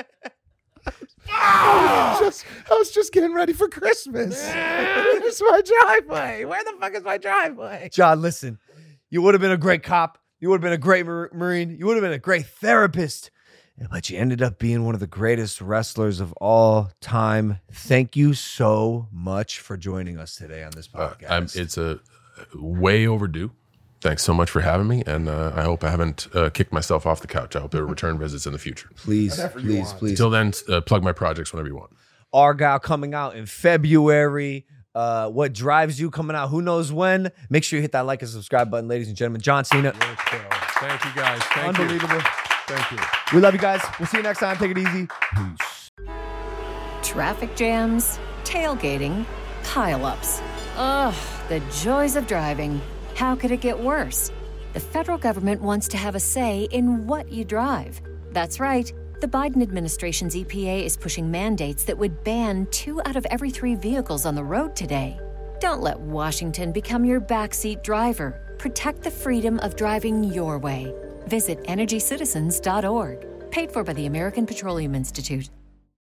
I, was just, I was just getting ready for Christmas. Where's my driveway? Where the fuck is my driveway? John, listen, you would have been a great cop. You would have been a great mar- Marine. You would have been a great therapist. But you ended up being one of the greatest wrestlers of all time. Thank you so much for joining us today on this Uh, podcast. I'm, it's a way overdue. Thanks so much for having me, and uh, I hope I haven't uh, kicked myself off the couch. I hope there are return visits in the future. please, Whatever you please, want. please. Till then, uh, plug my projects whenever you want. Argyle coming out in February. Uh, what drives you coming out? Who knows when? Make sure you hit that like and subscribe button, ladies and gentlemen. John Cena, Thank you, guys. Thank unbelievable. you. Thank you. We love you guys. We'll see you next time. Take it easy. Peace. Traffic jams, tailgating, pileups. Ugh, the joys of driving. How could it get worse? The federal government wants to have a say in what you drive. That's right. The Biden administration's E P A is pushing mandates that would ban two out of every three vehicles on the road today. Don't let Washington become your backseat driver. Protect the freedom of driving your way. Visit energy citizens dot org. Paid for by the American Petroleum Institute.